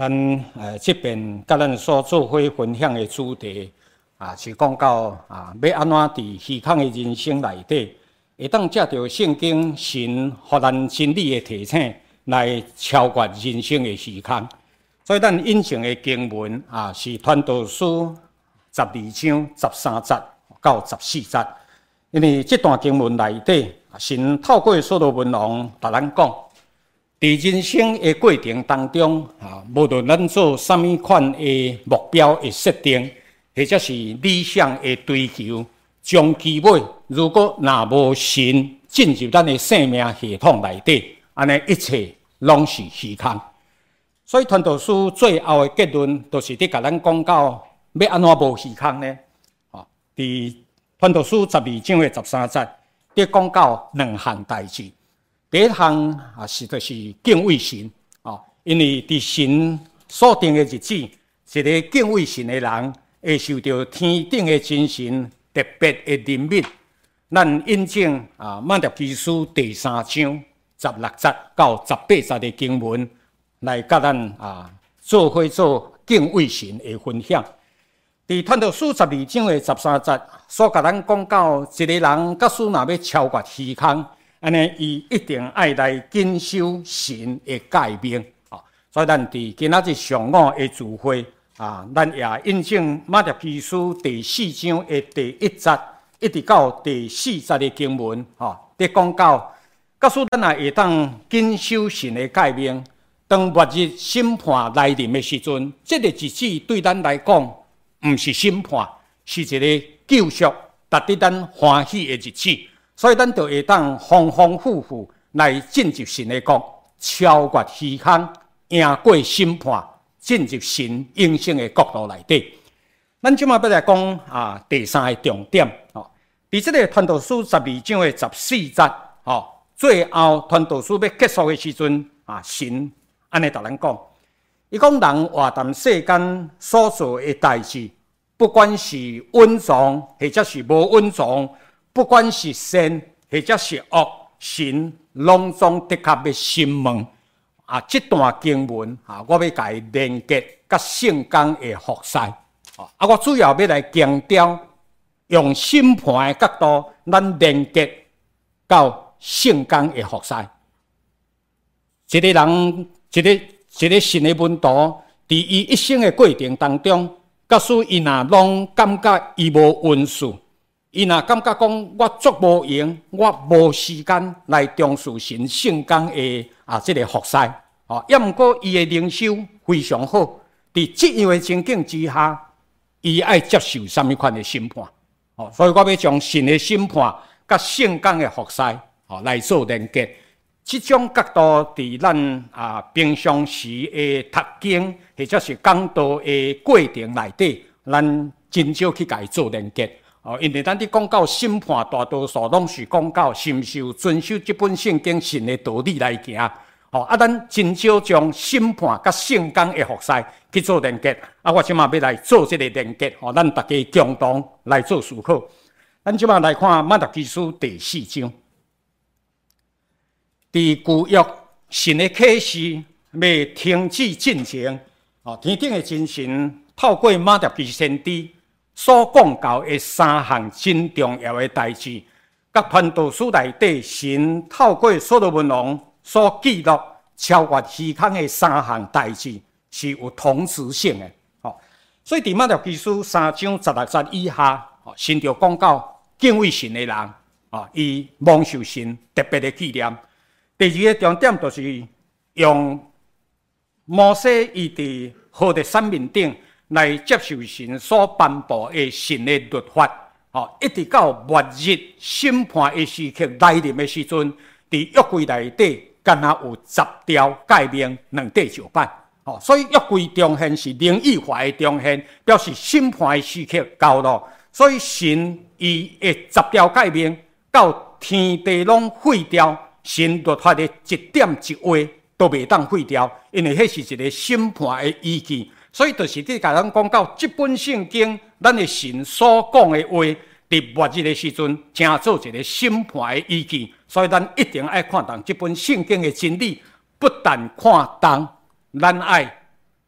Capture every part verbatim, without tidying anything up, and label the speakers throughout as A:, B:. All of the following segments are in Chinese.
A: 咱呃这边甲咱所做伙分享的主题啊，是讲到啊，要安怎伫虚空的人生内底，会当借着圣经神互咱真理的提醒，来超越人生的虚空。所以咱引用的经文啊，是《传道书》十二章十三节到十四节。因为这段经文内底，神透过所罗门王甲咱讲。伫人生的过程当中，啊，无论咱做啥物款的目标的设定，或者是理想的追求，终其尾，如果若无神进入咱的生命系统内底，安尼一切拢是虚空。所以传道书最后的结论，就是伫甲咱讲到要安怎无虚空呢？啊，伫传道书十二章的十三节，伫讲到两项代志。第一项啊是就是敬畏神啊，因为伫神所定的日子，一个敬畏神的人会受到天顶的真神特别的怜悯。咱引证啊马太基书第三章十六节到十八节的经文，来甲咱啊做伙做敬畏神的分享。伫传道书十二章的十三节，所甲咱讲到一个人，假使若要超越虚空。安尼，伊一定爱来谨守神的诫命啊！所以，咱伫今仔日上午的聚会啊，咱也印证马太基书第四章的第一节，一直到第四节的经文啊，伫讲到，假使咱也会当谨守神的诫命，当末日审判来临的时阵，这个日子对咱来讲，毋是审判，是一个救赎，达伫咱欢喜的日子。所以，咱就会当丰丰富富来进入神的国，超越虚空，赢过审判，进入神永生的国度内底。咱即马要来讲啊，第三个重点哦，伫这个传道书十二章的十四节哦，最后传道书要结束的时阵啊，神安尼甲咱讲，伊讲人活谈世间所做的代志，不管是稳重或者是无稳重。不管是善或者是恶，神拢总的确要审问。啊，这段经文啊，我要甲伊连接甲圣经的服侍。啊，我主要要来强调，用审判的角度，咱连接到圣经的服侍。一个人，一个一个神的门徒，伫伊一生的过程当中，假使伊若拢感觉伊无温顺。伊若感觉讲，我足无闲，我无时间来重视神圣经的啊，这个服侍哦。也毋过，伊的灵修非常好。伫这样的情景之下，伊爱接受什么款的审判？哦，所以我要将神的审判甲圣经的服侍哦来做连接。这种角度伫咱啊平常时的读经或者是讲道的过程内底，咱真少去甲伊做连接。哦，因为咱伫讲到审判，大多数拢是讲到是毋是有遵守这本圣经神的道理来行。哦，啊，咱真少将审判甲圣经的服侍去做连接。啊，我即马要来做这个连接，哦，咱大家共同来做思考。咱即马来看马太基书第四章，伫旧约神的启示要停止进前，哦，天顶的真神透过马太基先知。所讲到的三项真重要的代志，甲传道书内底神透过所罗门王所记录超越虚空的三项代志是有同时性的。哦，所以伫马太基书三章十六节以下，哦，神就讲到敬畏神的人，啊，伊蒙受神特别的纪念。第二个重点就是用摩西伊伫何烈山面顶。来接受神所颁布的神的律法，哦，一直到末日审判的时刻来临的时阵，伫约柜内底，敢若有十条诫命两块石板，哦，所以约柜中现是灵意化的中现，表示审判的时刻到了。所以神伊的十条诫命到天地拢废掉，神律法的一点一画都袂当废掉，因为迄是一个审判的依据。所以，就是伫甲咱讲到这本圣经，咱的神所讲的话，伫末日的时阵，正做一个审判的依据。所以，咱一定爱看重这本圣经的真理，不但看重，咱爱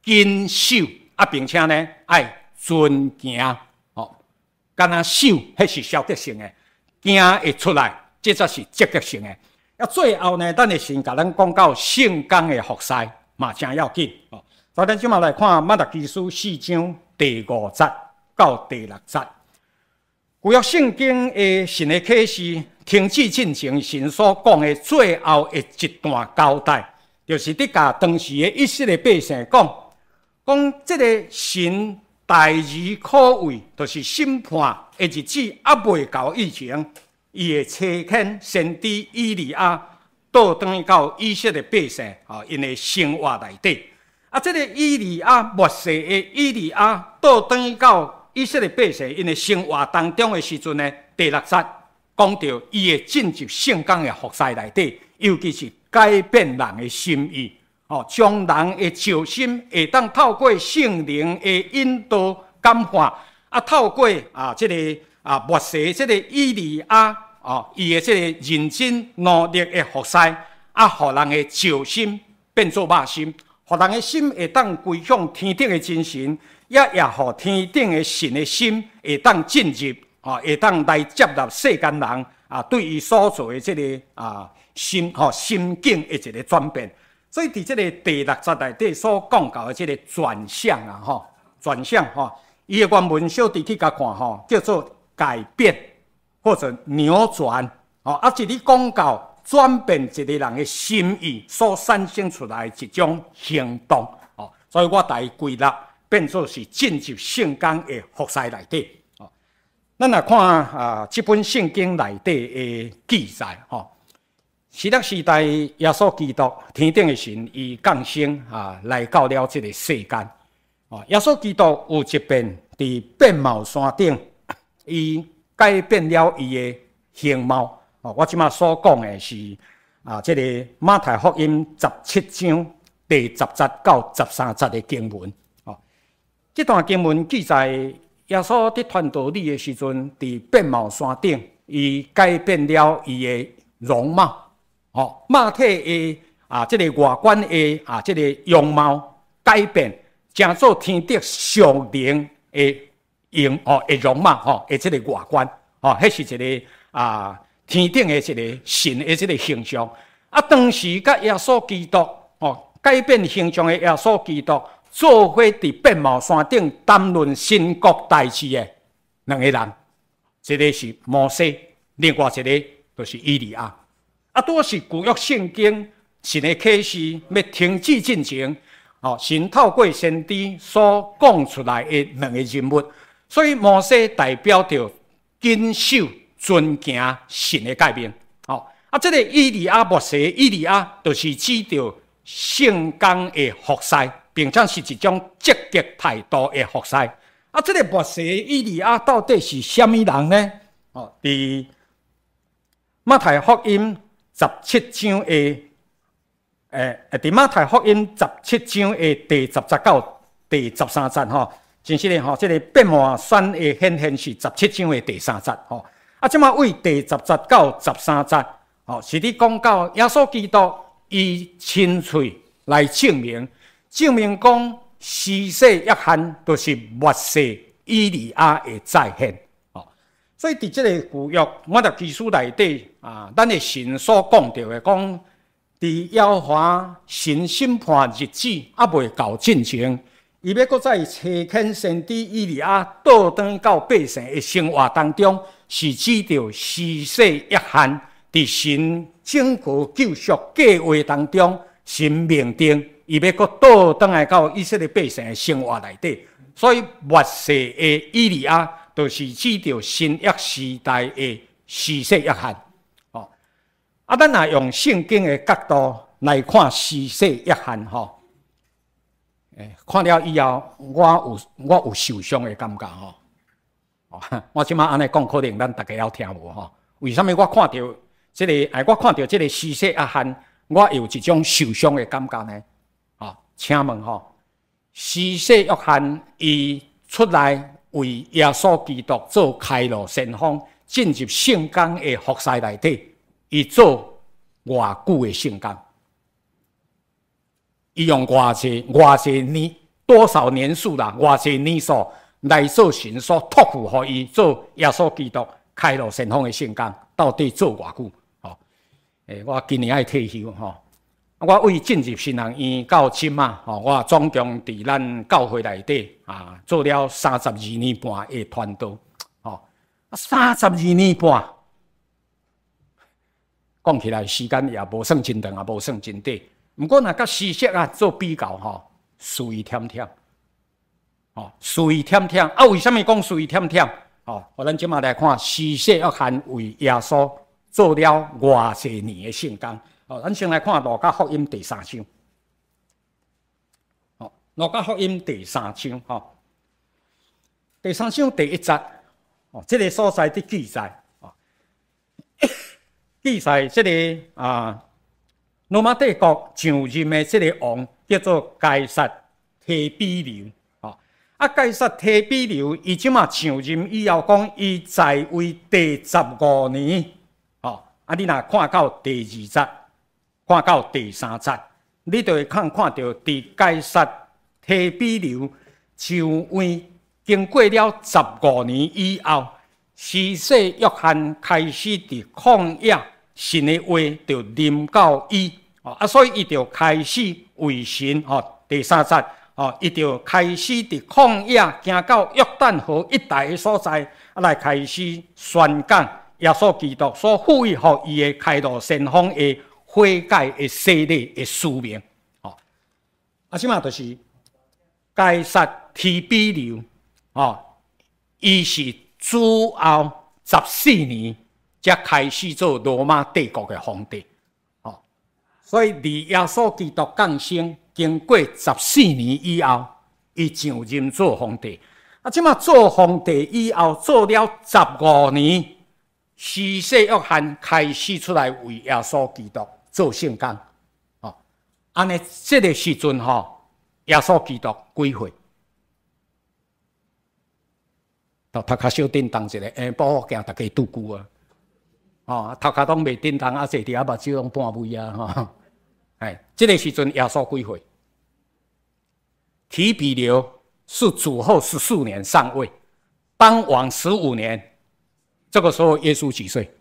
A: 谨守，啊，并且呢爱遵行，哦，敢若守，迄是消极性的，行会出来，这才是积极性的。啊，最后呢，咱会先甲咱讲到圣工的服侍，嘛真要紧哦。所以咱即马来看马太基书四章第五节到第六节。旧约圣经的神的启示停止进前，神所讲的最后的一段交代，就是伫甲当时的以色列百姓讲，讲这个神大而可畏，就是审判的日子还未到以前，伊会差遣先知以利亚倒转到以色列百姓啊，因的生活内底。啊，这个以利亚末世的以利亚倒转到以色列百姓因的生活当中的时阵呢，第六节讲到伊会进入圣工的服侍内底，尤其是改变人的心意，哦，将人的照心会当透过圣灵的引导感化，啊，透过啊这个啊末世这个以利亚哦，伊的这个认真努力的服侍，啊，互人的照心变做肉心。互人的心会当归向天顶的真神，也也互天顶的神的心会当进入，啊，会当来接纳世间人啊，对伊所做的这个啊心吼、哦、心境的一个转变。所以伫这个第六节内底所讲到的这个转向啊，吼转向吼，伊的原文小弟去甲看吼，叫做改变或者扭转，哦，啊，一哩讲到。转变一个人的心意所产生出来一种行动，哦，所以我大归纳变作是进入圣工的服侍内底，哦，咱来看啊，这本圣经内底的记载，哦，希腊时代耶稣基督天顶的神伊降生啊，来到了这个世间，哦，耶稣基督有一遍伫变貌山顶，伊改变了伊的形貌。哦，我即马所讲的是啊，这个马太福音十七章第十节到十三节的经文。哦，这段经文记载耶稣伫传道理的时阵，伫变貌山顶，伊改变了伊的容貌。哦，马体的啊，这个外观的啊，这个容貌改变，成做天地上灵的容哦的容貌吼，的这个外观。哦，迄是一个啊。天顶的一个神的这个形象，啊，当时甲耶稣基督哦改变形象的耶稣基督，做伙伫变貌山顶谈论神国大事的两个人，一个是摩西，另外一个就是以利亚。啊，都是旧约圣经神的启示要停止进前，哦，神透过先知所讲出来的两个人物，所以摩西代表着谨守。遵行神的诫命，哦，啊，这个以利亚末世以利亚，就是指着圣工的服侍，并且是一种积极态度的服侍。啊，这个末世以利亚到底是什么人呢？哦，伫马太福音十七章的，诶、欸，伫马太福音十七章的第十节到第十三节，吼，真实的吼，这个变化选的显现是十七章的第三节，吼。啊，即马为第十节到十三节，哦，是咧讲到耶稣基督以亲嘴来证明，证明讲施洗约翰就是末世以利亚的再现，哦，所以伫即个旧约马太基书内底啊，咱的神所讲到的，讲伫耶和华神审判日子还未到进前，伊要搁再差遣先知以利亚倒转到百姓的生活当中。是指着施洗约翰伫神整个救赎计划当中，神命定，伊要搁倒转来到以色列百姓的生活内底。所以末世的以利亚，就是指着新约时代的施洗约翰。哦，啊，咱若用圣经的角度来看施洗约翰，吼，诶，看了以后，我有我有受伤的感觉，吼。我即马安尼讲，可能咱大家要听无吼？为什么我看到这个？哎，我看到这个施洗约翰，我有一种受伤的感觉呢？啊，请问吼，施洗约翰伊出来为耶稣基督做开路先锋，进入圣工的服侍内底，伊做偌久的圣工？伊用偌济偌济年多少年数啦，偌济年数来做神所托付予伊做耶稣基督开路先锋的圣工，到底做偌久？吼，诶，我今年爱退休吼。我为进入新人院到即嘛，吼，我总共伫咱教会内底啊，做了三十二年半的传道，吼，三十二年半，讲起来时间也无算真长，也无算真短。毋过若甲事实啊做比较吼，输伊忝忝，吼，输伊忝忝。啊，为什么讲输伊忝忝？吼，我咱即马来看，施洗约翰为耶稣做了偌济年的圣工。哦，咱先来看《路加福音》第三章。哦，《路加福音》第三章，吼、哦，第三章第一节，哦，这个所在的记载，哦，记载这个啊，罗马帝国上任的这个王叫做该撒提比留，哦，啊，该撒提比留，伊即马上任以后讲，伊在位第十五年，哦，啊，你若看到第二节。看到第三节，你就会看看到，伫该撒提比留上位经过了十五年以后，施洗约翰开始伫旷野神的话就临到伊，哦啊，所以伊就开始为神，哦，第三节，哦，伊就开始伫旷野行到约旦河一带的所在，啊来开始宣讲耶稣基督所赋予予伊的开路先锋的。悔改的洗礼的使命，哦，啊，即嘛就是该撒提比留，哦，伊是主后十四年才开始做罗马帝国的皇帝，哦，所以离耶稣基督降生经过十四年以后，伊上任做皇帝。啊，即嘛做皇帝以后做了十五年，施洗约翰开始出来为耶稣基督。做圣工，哦，安尼这个时阵吼，耶稣基督几岁？到头壳小叮当一个，下晡惊大家拄久啊，哦，头壳拢未叮当，啊，坐伫啊目睭拢半微啊，吼，哎，这个时阵耶稣几岁？提比留是主后十四年上位，当王十五年，这个时候耶稣几岁？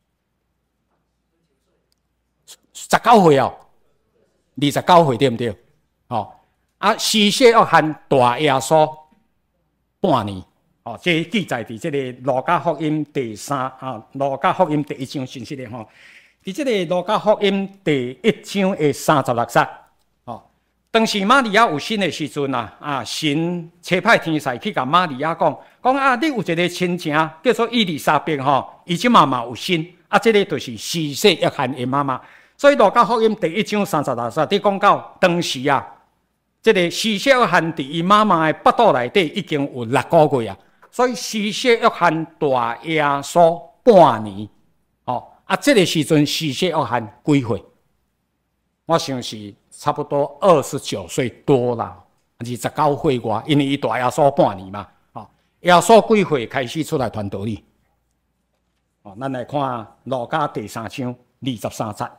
A: 十九岁哦，二十九岁对不对？哦，啊，施洗约翰大耶稣半年，哦，这记载伫这个路加福音第三啊，路加福音第一章信息的吼，伫这个路加福音第一章的三十六节，哦，当时玛利亚有生的时阵啊，啊，神差派天使去甲玛利亚讲，讲啊，你有一个亲情叫做伊丽莎白吼，伊即妈妈有生，啊，这个就是施洗约翰的妈妈。所以路加福音第一章三十六节，你讲到当时啊，这个施洗约翰伫伊妈妈的腹肚内底已经有六个月啊，所以施洗约翰大耶稣半年，哦啊，这个时阵施洗约翰几岁？我想是差不多二十九岁多啦，二十九岁外，因为伊大耶稣半年嘛，哦，耶稣几岁开始出来传道理？哦，咱来看路加第三章二十三节。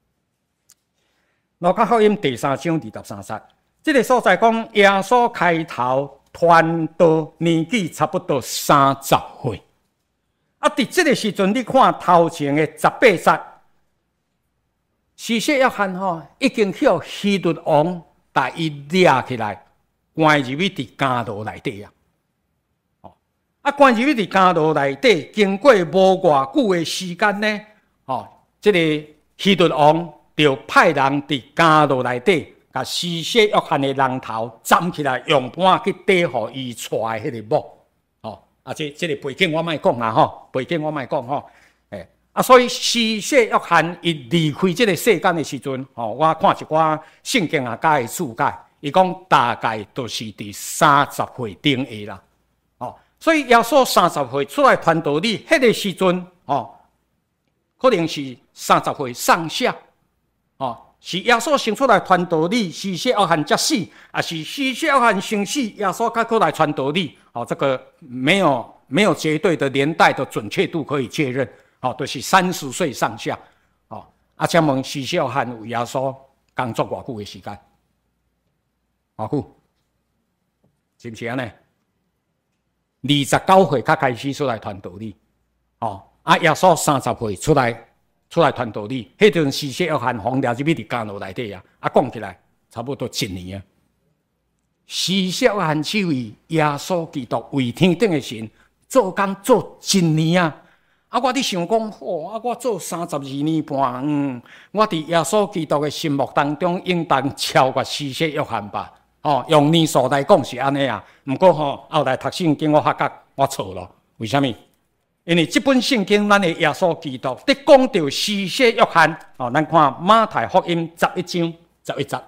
A: 路加福音第三章二十三节，这个所在讲耶稣开头传道年纪差不多三十岁，啊，伫这个时阵，你看头前的十八节，施洗约翰吼已经去希律王把伊抓起来，关入去伫监牢内底啊，哦，啊，关入去伫监牢内底，经过无偌久的时间呢，哦，这个希律王。就派人伫监牢内底，甲施洗约翰的人头斩起来，用板去逮互伊带迄个某。哦，啊，这这个背景我莫讲啦吼，背景我莫讲吼。诶，啊，所以施洗约翰伊离开这个世间的时阵，吼，我看一寡圣经啊甲伊注解，伊讲大概都是伫三十岁顶下啦。哦，所以耶稣三十岁出来传道理，迄个时阵，哦，可能是三十岁上下。哦，是耶稣生出来传道理，施洗约翰才死，啊是施洗约翰先死，耶稣才过来传道理。哦，这个没有没有绝对的年代的准确度可以确认。哦，都、就是三十岁上下。哦，啊，请问施洗约翰为耶稣工作偌久的时间？偌久？ 是不是安尼？二十九岁才开始出来传道理，哦，啊，耶稣三十岁出来出来传道理，迄阵施洗约翰封了入去伫监牢内底啊，啊，讲起来差不多一年啊。施洗约翰是为耶稣基督为天顶的神做工做一年啊。啊，我伫想讲，哦，啊，我做三十二年半，嗯，我伫耶稣基督的心目当中，应当超过施洗约翰吧？哦，用年数来讲是安尼啊。毋过吼，后来读圣经，我发觉我错了。为什么？因为这本圣经，咱的耶稣基督伫讲到施洗约翰，哦，咱看马太福音十一章十一节。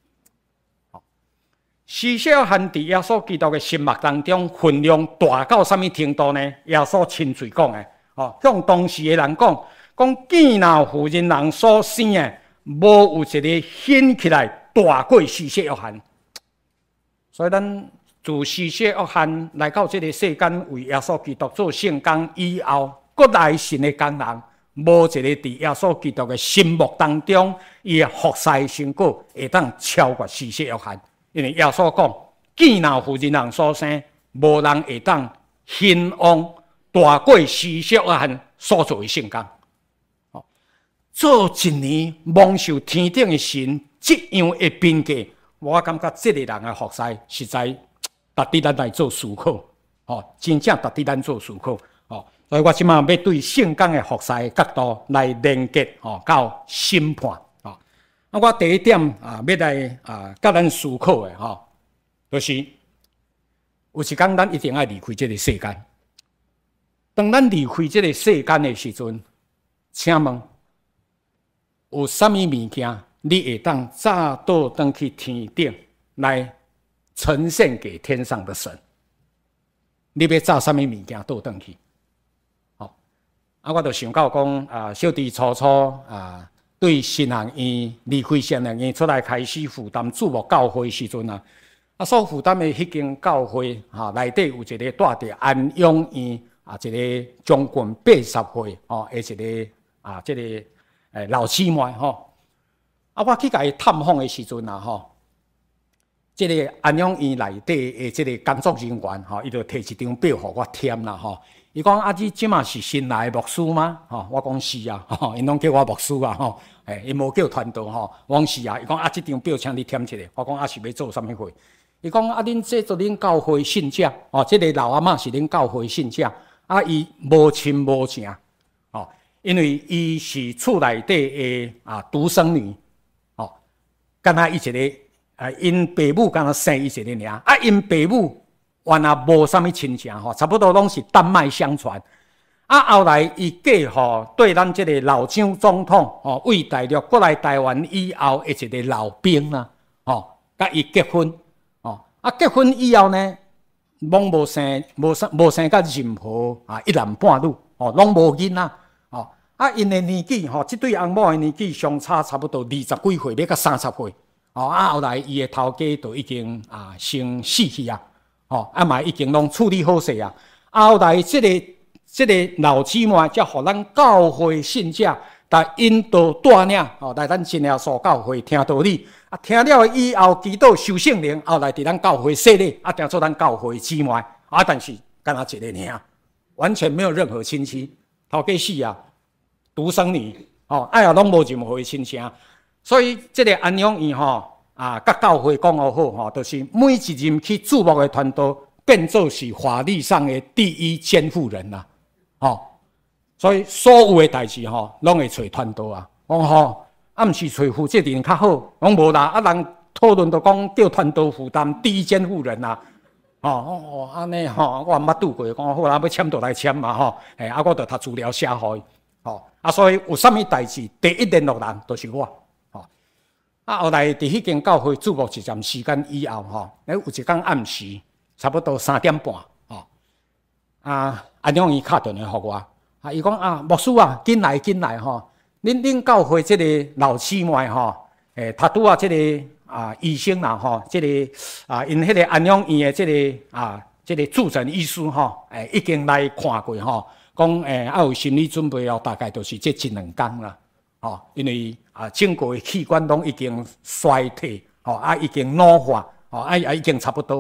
A: 施洗约翰伫耶稣基督的心目当中，分量大到什么程度呢？耶稣亲嘴讲的。哦，向当时的人讲，讲见若妇人人所生的，无有一个显起来大过施洗约翰。所以咱自施洗约翰来到这个世间，为耶稣基督做圣工以后，搁来信的工人，无一个伫耶稣基督的心目当中，伊的服侍成果会当超过施洗约翰。因为耶稣讲，见若妇人人所生，无人会当兴旺。大过施洗约翰所做的圣工，哦，做一年蒙受天顶的神这样的评价，我感觉这个人的服侍实在值得咱来做思考，哦，真正值得咱做思考，哦，所以我即马要对圣工的服侍的角度来连结，哦，到审判，哦，啊，我第一点啊，要来啊，甲咱思考的，吼，就是有一天咱一定要离开这个世间。当咱离开这个世间的时阵，请问有啥物物件你会当早倒转去天顶来呈现给天上的神？你要早啥物物件倒转去？好、哦，啊，我就想到讲啊，小弟初初啊，对新学院离开新学院出来开始负担注目教会时阵啊，啊，所负担的迄间教会哈，内、啊、底有一个带着安养院。啊，一个将近八十岁哦，的一个啊，这个诶老姊妹吼。啊，我去甲伊探访的时阵啊，吼，这个安养院内底的这个工作人员吼，伊就摕一张表互我填啦吼。伊讲啊，你即马是新来的牧师吗？吼，我讲是啊，吼，因拢叫我牧师啊，吼，诶，因无叫传道吼，我讲是啊。伊讲啊，即张表请你填一下。我讲啊，是要做啥物货？伊讲啊，恁这做恁教会信者哦，这个老阿嬷是恁教会信者。啊，伊无亲无情，哦，因为伊是厝内底的啊独生女，哦，敢若伊一个，啊，因爸母敢若生伊一个尔，啊，因爸母原来无啥物亲情，吼，差不多拢是单脉相传。啊，后来伊嫁吼对咱这个老蒋总统，吼，为大陆过来台湾以后的一个老兵啊，吼，甲伊结婚，哦，啊，结婚以后呢？拢无生，无生，无生甲任何啊一男半女，哦，拢无囡仔，哦，啊，因的年纪，吼、哦，即对翁某的年纪相差差不多二十几岁，要到三十岁，哦，啊，后来伊的头家就已经啊先死去啊，哦，啊嘛已经拢处理好势啊，啊，后来即、這个即、這个老姊妹才互咱教会信者，来引导带领，哦，来咱真耶稣教会听道理。啊，听了以后，祈祷受圣灵，后来伫咱教会洗礼，啊，当做咱教会姊妹，啊，但是干那一个尔，完全没有任何亲戚，头家死啊，独生女，哦，哎呀，拢无任何亲情，所以这个安养院吼，啊，甲教会讲好好吼，就是每一任去注目的传道，变做是法律上的第一监护人啦，哦，所以所有的代志吼，拢会找传道啊，讲吼。啊，毋是找负责人较好，讲无啦。啊，人讨论都讲叫传道负担第一监护人啊。哦哦，安尼吼，我毋捌拄过，讲好啦，要签就来签嘛吼。诶，啊，我著读资料写互伊。吼，啊，所以有啥物代志，第一联络人就是我。吼，啊，后来伫迄间教会注目一段时间以后，吼，诶，有一天暗时，差不多三点半，吼，啊，安养院敲电话互我，啊，伊讲啊，牧师啊，紧来紧来吼。恁恁教会即个老姊妹吼，诶，他拄啊即个啊医生啦吼，即、這个啊因迄个安养院的即个啊即、這个主诊医师吼，诶已经来看过吼，讲诶啊有心理准备哦，大概就是这一两天啦，吼，因为啊整个器官拢已经衰退，吼啊已经老化，吼啊啊已经差不多啊，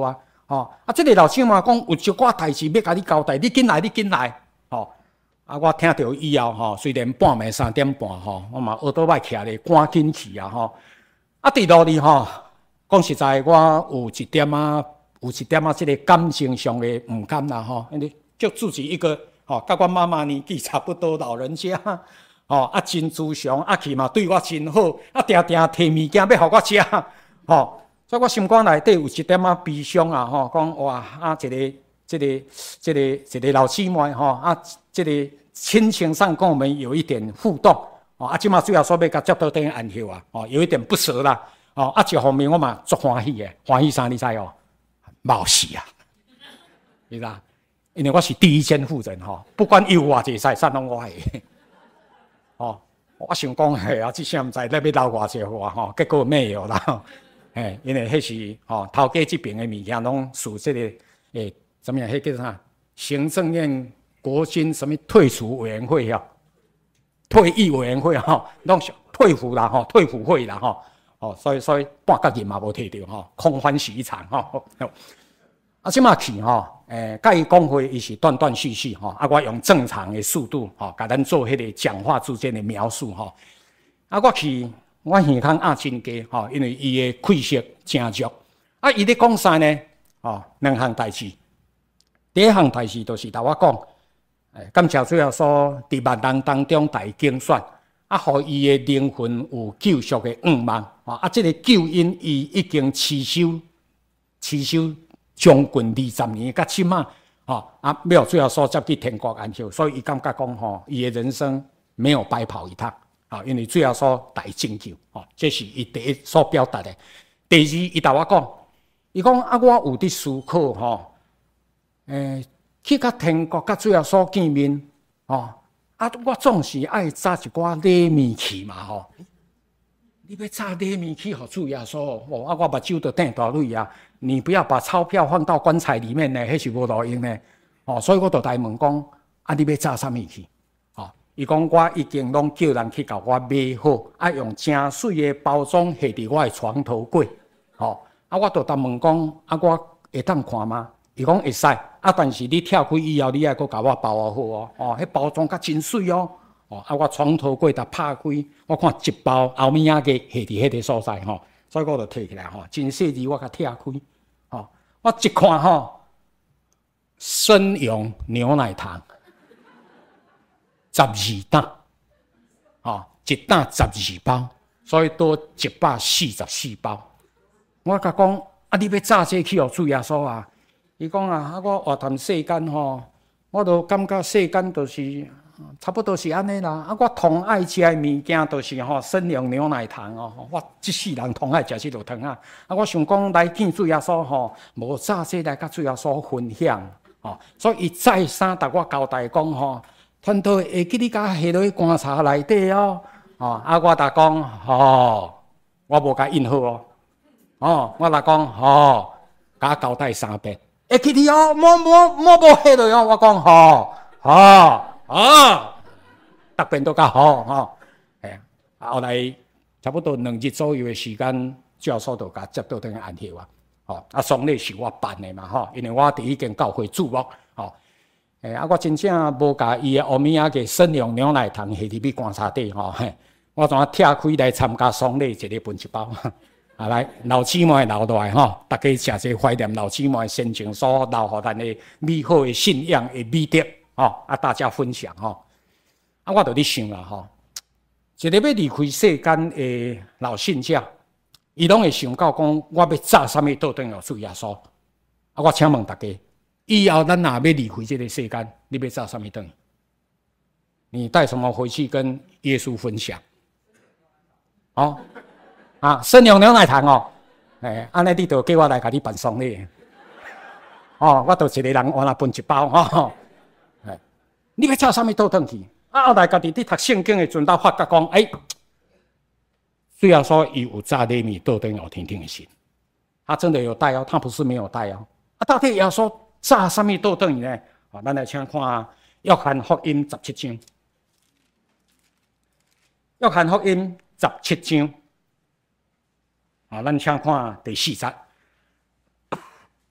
A: 哦，啊，这个老师嘛讲有一寡代志要甲你交代，你紧来，你紧来，哦，啊，我听到以后吼，虽然半暝三点半吼，我嘛学倒摆徛咧，赶紧去啊吼。啊，伫路里吼，讲实在，我有一点啊，有一点啊，这个感情上的唔甘啦吼，因为就自己一个吼，甲我妈妈年纪差不多，老人家吼，啊真慈祥，啊去嘛对我真好，啊定定摕物件要互我食，吼。所以我心肝内底有一点仔悲伤啊！吼，讲哇啊，一个、这个、这个、一个老师妹吼啊，这个亲情上跟我们有一点互动哦。啊，即马最后说要甲接到等安休啊，哦，有一点不舍啦。哦，啊，一方面我嘛足欢喜的，欢喜啥你知哦？冒死啊！你知？因为我是第一监护人吼，不管有偌济财产拢我的。哦，我想讲嘿啊，即声毋知咧要留偌济话吼，结果没有啦。哎，因为迄是吼头家这边的物件，拢属这个诶，怎么样？迄叫啥？行政院国军什么退出委员会啊？退役委员会哈，拢退服啦吼，退服会啦吼，哦，所以所以半角银嘛无摕到吼，空欢喜一场吼。啊，即马去吼，诶，甲伊讲话伊是断断续续吼，啊，我用正常的速度吼，甲咱做迄个讲话之间的描述吼，啊，我去。我耳孔压真低吼，因为伊的气息真足。啊，伊咧讲啥呢？哦，两项代志。第一项代志就是甲我讲，诶，感谢主要说伫万人当中大竞选，啊，互伊的灵魂有救赎的愿望。啊，这个救恩伊已经持守持守将近二十年，甲即马，哦，啊，要主要说接去天国安休，所以伊感觉讲吼，伊的人生没有白跑一趟。啊，因为最后说大拯救，哦，这是伊第一所表达的。第二，伊甲我讲，伊讲啊，我有伫思考吼，诶、欸，去甲天国甲最后所见面，哦，啊，我总是爱炸一寡礼物去嘛，吼。你要炸礼物去，互主耶稣哦，啊，我目睭都瞪大蕊啊！你不要把钞票放到棺材里面呢，迄是无路用呢。哦，所以我就来问讲，啊，你要炸啥物去？伊讲我已经拢叫人去甲我买好，啊用真水的包装下伫我的床头柜，吼、哦，啊我就答问讲，啊我会当看吗？伊讲会使，啊但是你拆开以后，你爱搁甲我包好哦，哦，迄包装较真水哦，哦，啊我床头柜搭拍开，我看一包后面仔个下伫迄个所在吼、哦，所以我就摕起来吼、哦，真细致我甲拆开，吼、哦，我一看吼、哦，生永牛奶糖。十二担，哦，一担十二包，所以多一百四十四包。我甲讲，啊，你要炸这去互主耶稣啊？伊讲啊，啊，我活谈世间吼，我都感觉世间就是差不多是安尼啦。啊，我同爱食的物件就是吼生龙牛奶糖哦，我一世人同爱食这落糖啊。啊，我想讲来见主耶稣吼，无炸这来甲主耶稣分享哦，所以伊再三甲我交代讲吼。团队会记你甲下落观察内底哦，哦，啊，我答讲，吼，我无甲印好哦，哦，我答讲，吼，甲交代三遍，会记你哦，莫莫莫无下落哦，我讲，吼，吼，吼，逐遍都甲好，吼，哎，后来差不多两日左右的时间，教授就甲接到等安休啊，吼，啊，丧礼是我办的嘛，吼，因为我伫已经教会注目，吼。诶、欸，啊，我真正无甲伊的乌米仔个生用牛奶糖下入去观察底吼，嘿，我怎啊拆开来参加丧礼，一日分一包，啊来老姊妹留落来吼，大家诚侪怀念老姊妹先前所留互咱的美好的信仰的美德，吼，啊大家分享吼，啊我就咧想啦吼，一个要离开世间的老信者，伊拢会想到讲，我要炸啥物倒转互主耶稣，啊我请问大家。以后咱若要离开这个世间，你要炸什么灯？你带什么回去跟耶稣分享？哦，啊，生用牛奶糖哦，诶，安尼你就叫我来甲你办丧礼。哦，我就一个人换来分一包哦。诶，你要炸什么倒转去？啊，后来家己伫读圣经的阵，到发觉讲，诶、欸，虽然说伊有炸礼物倒转互天天的心，他真的有带哦，他不是没有带哦。啊，到底也说。炸什么倒转呢？啊，咱来请看《约翰福音》十七章，《约翰福音》十七章，啊，咱请看第四节。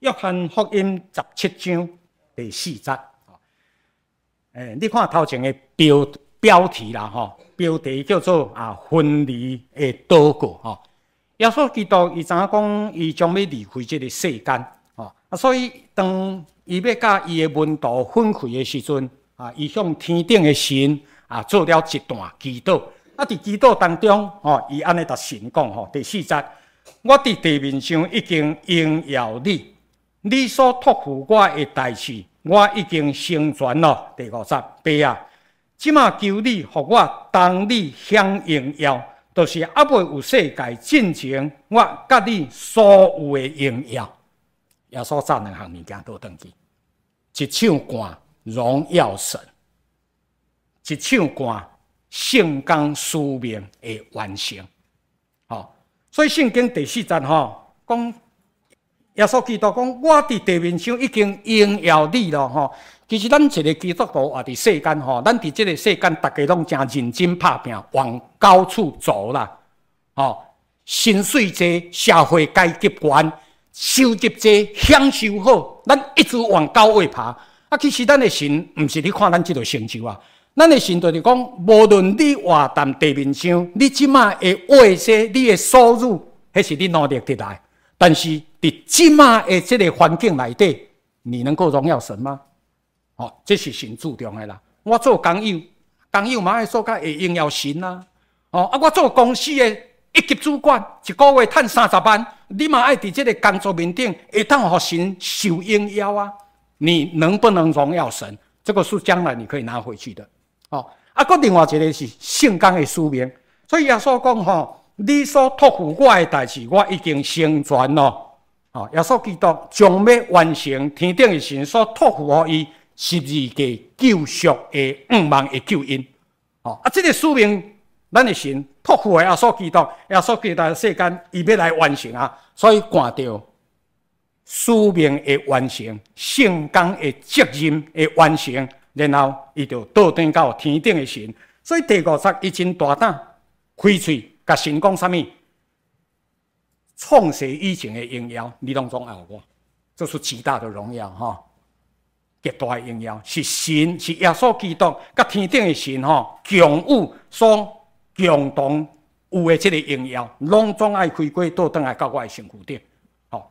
A: 约翰福音十七章第四节。诶，你看头前的标标题啦，吼，标题叫做啊分离的祷告，吼。耶稣基督伊知影讲，伊将要离开这个世间，吼啊，所以当伊要甲伊的门徒分开的时阵，啊，伊向天顶的神啊做了一段祈祷。啊，伫祈祷当中，吼，伊安尼甲神讲，吼，第四节，我伫地面上已经荣耀你，你所托付我的代志，我已经成全了。第五节，爸啊，即马求你，互我当你享荣耀。就是还未有世界进前，我甲你所有的荣耀，耶稣赞两项物件倒转去，一唱歌荣耀神，一唱歌圣工使命的完成。哦，所以圣经第四节吼讲，耶稣基督讲，我伫地面上已经荣耀你了吼。其实咱一个基督徒活伫世间吼，咱伫即个世间，大家拢真认真拍拼，往高处走啦。吼，薪水低，社会阶级悬，收入低，享受好，咱一直往高位爬。啊，其实咱的神毋是你看咱即个成就啊，咱的神就是讲，无论你活在地面上，你即马的位势，你的收入，迄是你努力得来。但是伫即马的即个环境内底，你能够荣耀神吗？哦，这是神注重的啦。我做工友，工友嘛爱做甲会荣耀神啦。哦，啊，我做公司的一级主管，一个月赚三十万，你嘛爱伫这个工作面顶，会当互神受荣耀啊。你能不能荣耀神？这个是将来你可以拿回去的。哦，啊，搁另外一个是圣工的使命。所以耶稣讲吼，你所托付我的代志，我已经成全了。哦，耶稣基督将要完成天顶的神所托付予伊。十字架救赎的五万的救恩，哦啊！这个使命，咱的神托付的耶稣基督，耶稣基督世间，伊要来完成啊！所以看到使命的完成，圣工的责任的完成，然后伊就倒转到天顶的神。所以第五节伊真大胆开嘴，甲神讲啥物？创世以前的荣耀，你拢总有我，这是极大的荣耀哈！极大的荣耀是神，是耶稣基督甲天顶的神吼，共有所共同有的这个荣耀，拢总爱开过倒转来到我的身躯顶。吼，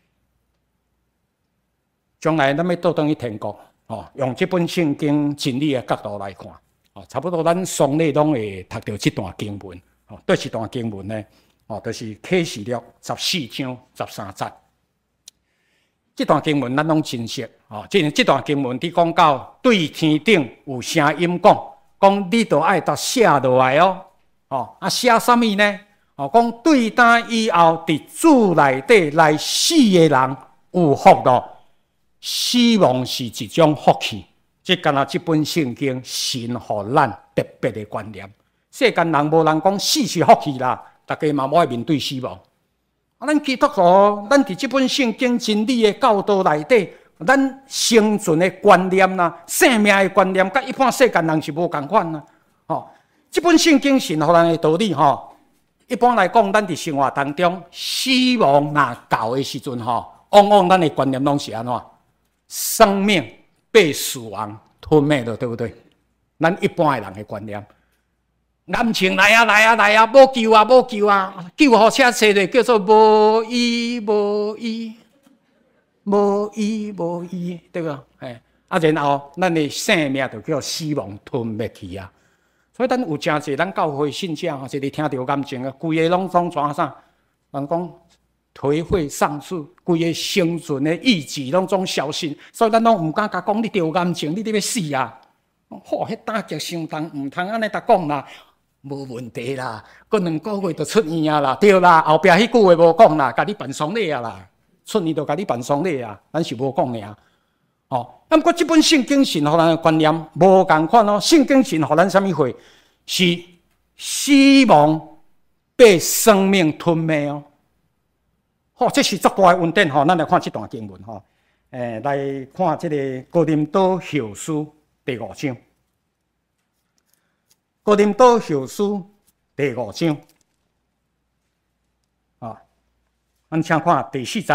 A: 将来咱要倒转去天国，吼，用这本圣经真理的角度来看，吼，差不多咱双日拢会读到这段经文。吼，对这段经文呢，吼，就是启示录十四章十三节。这段经文咱拢真熟，哦，这这段经文伫讲到对天顶有声音讲，讲你都爱甲写落来哦，哦，啊写啥物呢？哦，讲对当以后伫主内底来死的人有福咯。死亡是一种福气，即干那这本圣经神互咱特别的观念。世间人无人讲死是福气啦，大家嘛无爱面对死亡。啊，咱基督徒，咱伫这本圣经真理的教导内底，咱生存的观念啦、生命的观念，甲一般世间人是无共款啦。吼，这本圣经神互咱的道理，吼，一般来讲，咱伫生活当中，死亡若到的时阵，吼，往往咱的观念拢是安怎？生命被死亡吞灭了，对不对？咱一般的人的观念。感情来啊来啊来啊，无救啊无救啊，救护车坐咧叫做无医无医，无医无医，对不？哎，啊，然后咱的生命就叫死亡吞灭去啊。所以咱有真侪咱教会信者，一日听到感情啊，规个拢总传啥？人讲颓废丧志，规个生存的意志拢总消失，所以咱拢唔敢甲讲你着感情，你得要死啊！吼，迄打击伤重，唔通安尼甲讲啦。无问题啦，过两个月就出院啊啦，对啦，后壁迄句话无讲啦，甲你办丧礼啊啦，出院就甲你办丧礼啊，咱是无讲尔。哦，啊，不过这本圣经神互咱的观念无共款哦，圣经神互咱啥物货？是死亡被生命吞灭哦。好，这是足大的恩典吼，咱来看这段经文吼，诶，来看这个哥林多后书第五章。哥林多后书第五章，啊，咱请看第四节，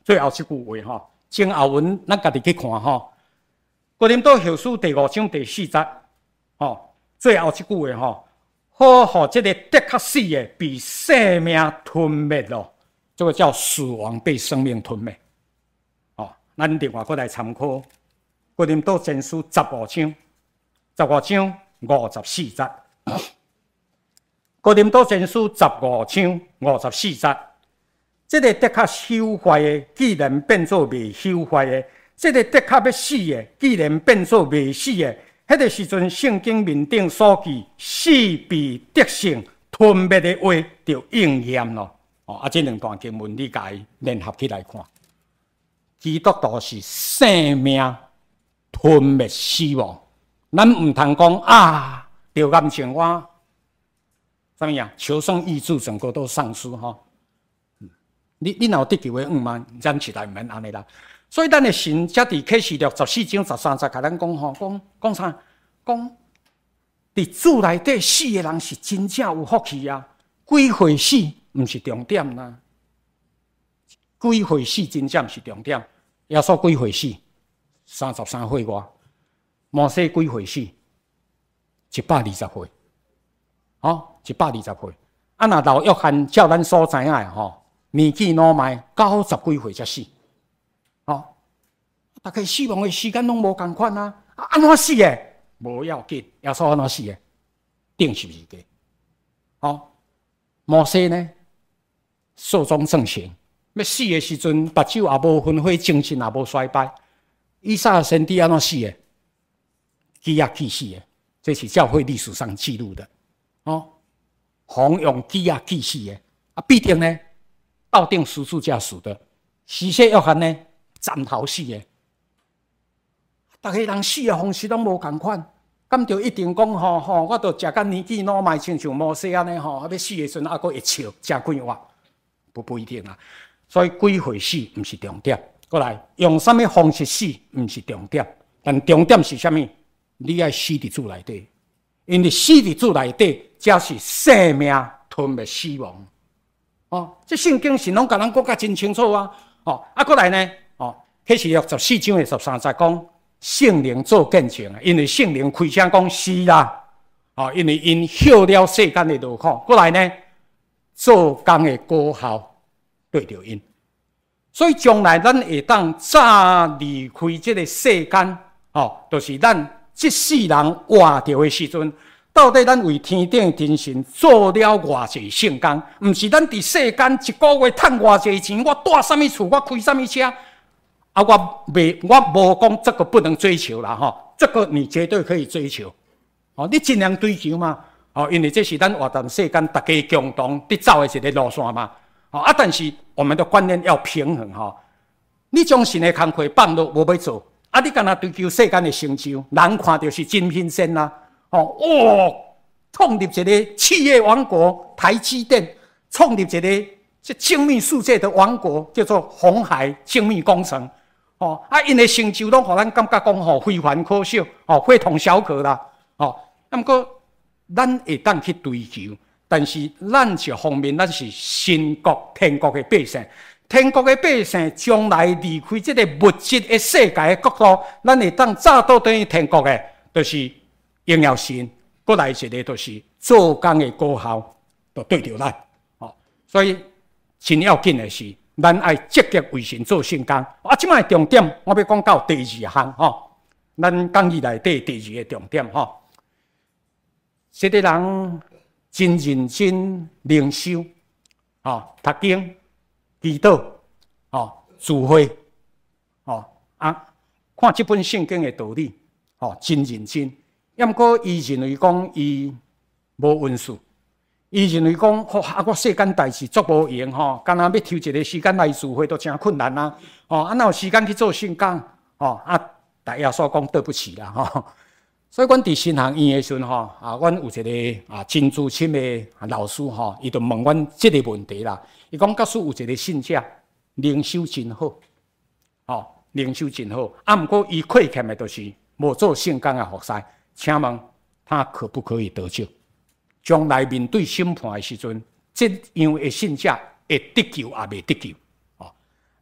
A: 最后这句话吼，前后文咱家己去看吼。哥林多后书第五章第四节，吼，最后这句话吼，好好这个的确死的被生命吞灭了，这个叫死亡被生命吞灭。哦，咱另外过来参考哥林多前书十五章，十五章五十四节。哥林多前书十五章五十四节，这个的确朽坏的，既然变作未朽坏的；这个的确要死的，既然变作未死的，迄个时阵圣经面顶所记死被得胜吞灭的话，就应验了。哦，啊，这两段经文你家联合起来看，基督徒是生命吞灭死亡，咱唔通讲啊，着感情我。什么呀？求生意志整个都丧失哈！你你若有得救的嗯嘛，暂时来唔免安尼啦。所以咱的神才伫启示录十四章十三节，甲咱讲吼，讲讲啥？讲伫主内底死的人是真正有福气啊！几岁死唔是重点啦，几岁死真正是重点。耶稣几岁死？三十三岁外。摩西几岁死？一百二十岁。哦。一百二十岁，啊！若老约翰照咱所知影的吼，年纪老迈，九十几岁才死。哦，大概死亡的时间拢无共款啊！啊，安怎死的？无要紧，耶稣安怎死的？定十字架。哦，摩西呢，寿终正寝，要死的时阵，目睭也无昏花，精神也无衰败。以撒先知安怎死的？基亚基死的，这是教会历史上记录的。哦。红用基亚记死的，啊，必定呢，倒定十字架死的。施洗约翰呢，斩头死的。大家人死的方式拢无共款，咁就一定讲吼吼，我都食到年纪老迈，亲像摩西安尼吼，啊要死的时阵还佫会笑，真快活，不不一定啊。所以几岁死唔是重点，过来用什么方式死唔是重点，但重点是什么？你要死伫主内底。因为死伫主内底，才是生命吞灭死亡。哦，这圣经是拢甲咱讲甲真清楚啊。哦，啊，过来呢，哦，启示录十四章的十三节讲，圣灵做见证啊，因为圣灵开声讲是啦。哦，因为因晓了世间的劳苦，过来呢，做工的果效对着因。所以将来咱会当早离开这个世间，哦，就是咱。这世人活着的时阵，到底咱为天顶的真神做了偌济圣工？毋是咱伫世间一个月赚偌济钱，我住什么厝，我开什么车，啊，我未，我无讲这个不能追求啦，吼，这个你绝对可以追求，哦，你尽量追求嘛，哦，因为这是咱活在世间大家共同伫走的一个路线嘛，哦，啊，但是我们的观念要平衡哈，你将神的工课放落无要做。啊！你干那追求世间的成就，人看到是真新鲜啦！哦，哇，创立一个企业王国台积电，创立一个这精密世界的王国，叫做鸿海精密工程。哦，啊，因的成就拢互咱感觉讲吼非凡可笑，哦，非同小可啦。哦，啊，不过咱会当去追求，但是咱一方面，咱是神国天国的百姓。天国的百姓将来离开这个物质的世界的角度，咱会当早到等于天国的，就是荣耀神。过来一个就是做工的果效，就对着咱。哦，所以真要紧的是，咱爱积极为神做圣工。啊，即摆重点我要讲到第二项吼、哦，咱讲义内底第二个重点吼、哦，这个人真认真灵修，哦，读经。祈祷，哦，聚会，哦啊，看这本圣经的道理，哦，真认真。要毋过，伊认为讲伊无运数，伊认为讲，吼、哦、啊，我世间代志做无用吼，干那要抽一个时间来聚会都真困难啊！哦，啊，哪有时间去做圣工？哦啊，大家所讲对不起啦，吼、哦。所以，阮伫新学院的时阵吼，啊，阮有一个啊真资深的老师吼，伊就问阮即个问题啦。伊讲，假使有一个信者灵修真好，哦，灵修真好，啊，毋过伊亏欠的就是无做圣工的服侍，请问他可不可以得救？将来面对审判的时阵，这样的信者会得救也未得救？哦，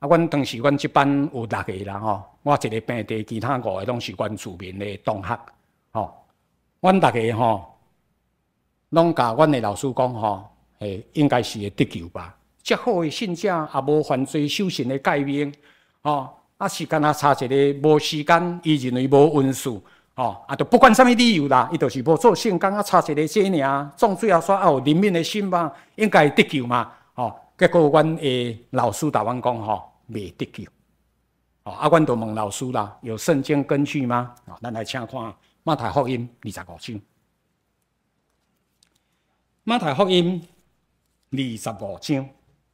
A: 啊，阮当时阮即班有六个啦吼，我一个平地，其他五个拢是原住民的同学吼。阮六个吼，拢甲阮的老师讲吼，诶，应该是会得救吧。遮好的信者也无犯罪修行的诫命，吼，啊是干那差一个无时间，伊认为无温数。哦，啊，就不管什么理由啦，伊就是无做圣工啊，差一个这尔，总最后说啊有怜悯的心嘛，应该得救嘛。哦，结果阮诶老师答阮讲吼，未得救。哦，啊，阮就问老师啦，有圣经根据吗？哦，咱来请看马太福音二十五章。马太福音二十五章，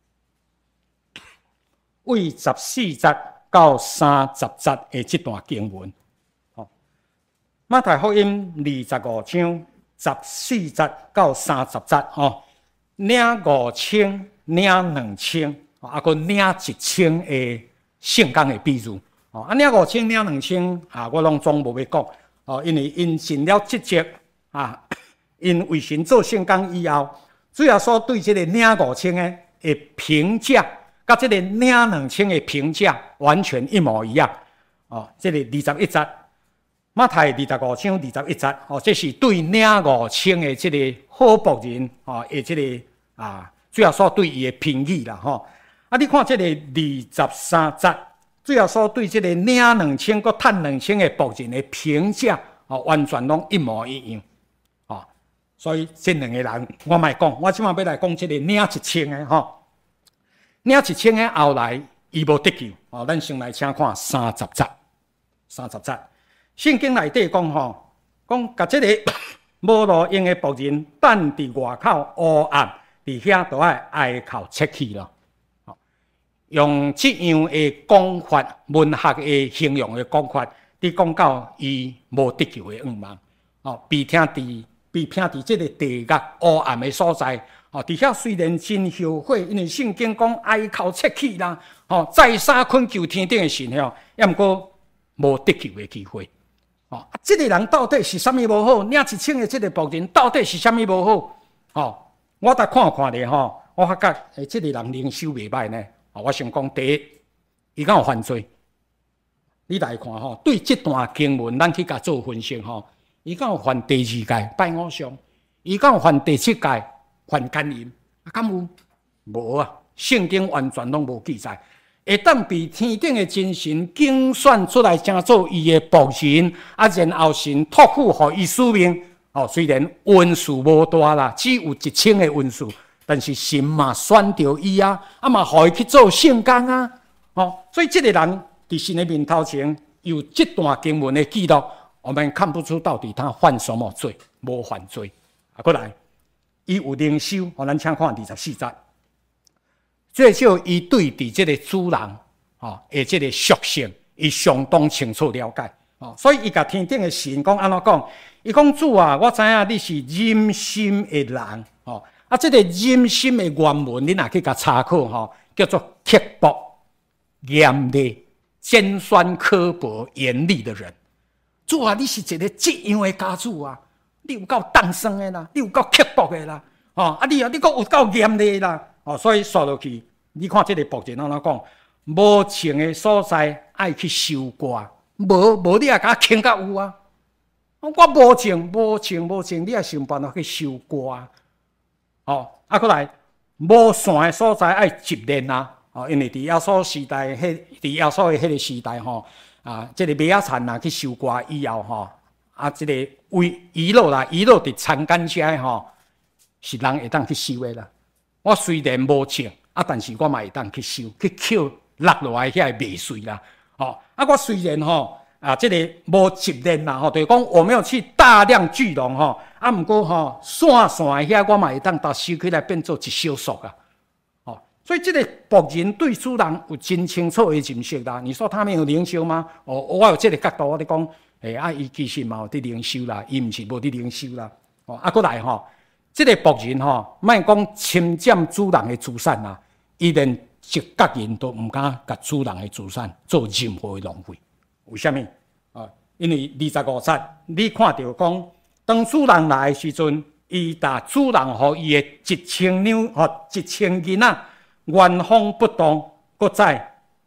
A: 为十四节到三十节的这段经文。马太福音二十五章十四节到三十节，吼，领五千，领两千，啊，佮领一千个圣工的比喻，哦，啊，领五千，领两千，啊，我拢总无要讲，哦，因为因尽了职责，啊，因为神做圣工以后，主要所对这个领五千的的评价，甲这个领两千的评价完全一模一样，哦，这个二十一节。马太二十五章二十一节，哦，这是对领五千的这个好仆人，哦，的这个啊，主要所对伊的评语啦，吼。啊，你看这个二十三节，主要所对这个领两千佮趁两千的仆人的评价，哦，完全拢一模一样，哦。所以这两个人，我莫讲，我即马要来讲这个领一千的，吼，领一千的后来伊无得救，哦，咱先来请看三十节，三十节。圣经内底讲吼，讲甲即个无路用的仆人等伫外口黑暗，伫遐都爱哀哭切齿咯。用即样的讲法，文学的形容的讲法，伫讲到伊无得救的愿望。哦，被听伫被听伫即个地狱黑暗的所在。哦，伫遐虽然真后悔，因为圣经讲哀哭切齿啦，哦，再三恳求天顶的神吼，也毋过无得救的机会。哦，这个人到底是啥物无好？领一千的这个仆人到底是啥物无好？哦，我来看看咧吼，我发觉诶，这个人灵修袂歹呢。哦，我想讲第一，伊敢有犯罪？你来看吼，对这段经文，咱去甲做分析吼，伊敢有犯第二届拜偶像？伊敢有犯第七届犯奸淫？啊，敢有？无啊，圣经完全拢无记载。会当被天顶的真神竞选出来，成做伊的仆人，啊，然后神托付予伊使命。哦，虽然文数无大啦，只有一千个文数，但是神嘛选着伊啊，啊嘛，予伊去做圣工啊。哦，所以这个人伫神的面头前有这段经文的记录，我们看不出到底他犯什么罪，无犯罪。啊，过来，伊有灵修，我咱请看二十四节。最少，伊对伫即个主人，吼，诶，即个属性，伊相当清楚了解，哦，所以伊甲天顶的神讲安怎讲？伊讲主啊，我知影你是忍心的人，哦，啊，即个忍心的原文，你若去甲查考，吼，叫做刻薄、严厉、尖酸刻薄、严厉的人。主啊，你是一个这样的家主啊，你有够当生的啦，你有够刻薄的啦，哦，啊，你啊，你阁有够严厉啦。哦，所以说落去，你看这个仆人安怎讲？无情的所在爱去收割，无无你也甲牵甲有啊！我无情无情无情，你也想办法去收割。哦，啊，过来无线的所在爱接连啊！哦，因为伫亚述时代，迄伫亚述的迄个时代吼，啊，这个米亚田啊去收割以后吼，啊，这个为遗落啦，遗落伫田间遮吼，是人会当去收的啦。我虽然无种啊，但是我嘛会当去收，去捡落落来遐个麦穗啦。哦，啊，我虽然吼啊，这个无集练啦，吼，就是讲我没有去大量聚拢吼，啊，毋过吼线线遐我嘛会当把收起来变做一小束啊。哦，所以这个仆人对主人有真清楚的认识啦。你说他没有灵修吗？哦，我有这个角度，我咧讲，诶、欸，啊，伊其实嘛有伫灵修啦，伊毋是无伫灵修啦。哦，啊，过来吼。这个仆人吼，莫讲侵占主人的资产啊，伊连一角银都毋敢甲主人的资产做任何的浪费。为虾米？啊，因为二十五节，你看到讲，当主人来的时阵，伊打主人互伊的一千两，吼一千银仔，原封不动，搁再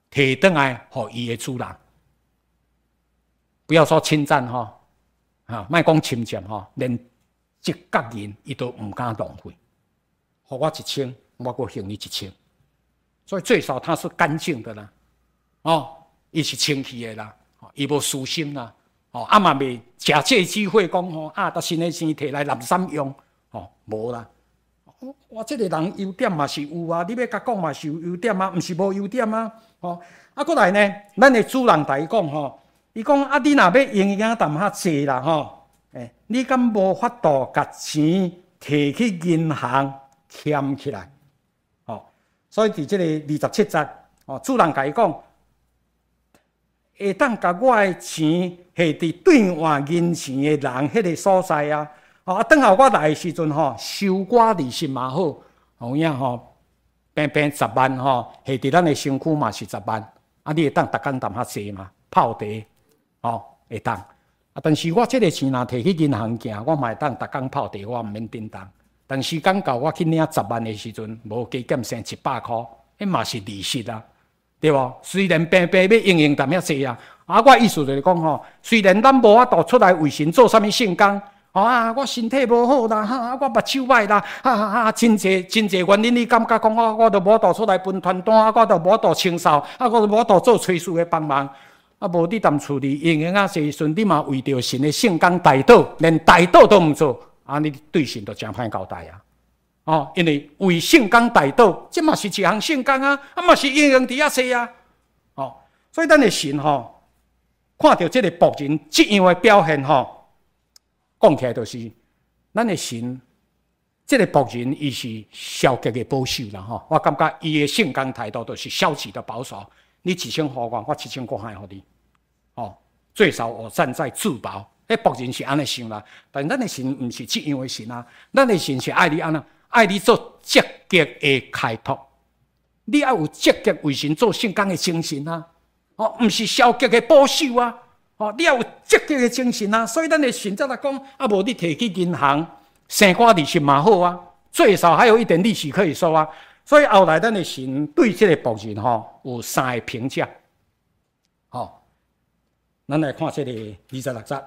A: 摕倒来给伊的主人。不要说侵占哈，啊，莫讲侵占哈，连一角银伊都唔敢浪费。给我一千，我阁还你一千。所以最少它是干净的啦，哦，伊是清气的啦，伊无私心啦，哦，啊嘛未假借机会讲吼，啊，把新的钱摕来揽散用，哦，无啦。我这个人优点嘛是有啊，你要甲讲嘛是有优点啊，毋是无优点啊，哦，啊，过来呢，咱的主人甲伊讲吼，伊讲啊，你若要用影淡较济啦吼，诶，你敢无法度甲钱摕去银行欠起来？所以，伫即个二十七节，哦，主人甲伊讲，会当甲我的钱下伫兑换银钱的人迄个所在啊，哦，啊，等候我来的时阵吼，收我利息嘛好，有影吼，平平十万吼，下伫咱的身躯嘛是十万，啊，你会当逐工淡较济嘛，泡茶，哦，会当，啊，但是我即个钱若摕去银行行，我嘛会当逐工泡茶，我毋免叮当。但时间到，我去领十万的时阵，无加减成一百块，迄嘛是利息啊，对无？虽然平平要用用淡遐济啊，啊，我意思就是讲吼，虽然咱无法度出来为神做啥物圣工，哦啊，我身体无好啦，哈、啊，我目睭歹啦，哈哈哈，真济真济原因，你感觉讲我我都无法度出来分传单，我都无法度清扫，啊，我都无法度做炊事的帮忙，啊，无你踮厝里用用啊，时阵你嘛为着神的圣工代祷，连代祷都毋做。啊！你对神就真歹交代啊！哦，因为为圣工代祷，这嘛是一项圣工啊，啊嘛是应用伫遐说啊！哦，所以咱的神吼、哦，看到这个仆人这样的表现吼、哦，讲起来就是，咱的神，这个仆人伊是消极的保守啦吼。我感觉伊的圣工态度就是消极的保守。你一千给我，我七千我还给你。哦，最少我站在自保。迄仆人是安尼想啦，但咱的神毋是这样的神啊，咱的神是爱你安那，爱你做积极的开拓，你要有积极为神做圣工的精神啊，哦，毋是消极的保守啊，哦，你要有积极的精神啊，所以咱的神才来讲，啊，无你摕去银行，生活利息嘛好啊，最少还有一点利息可以收啊，所以后来咱的神对这个仆人吼有三个评价，哦，咱来看这个二十六节。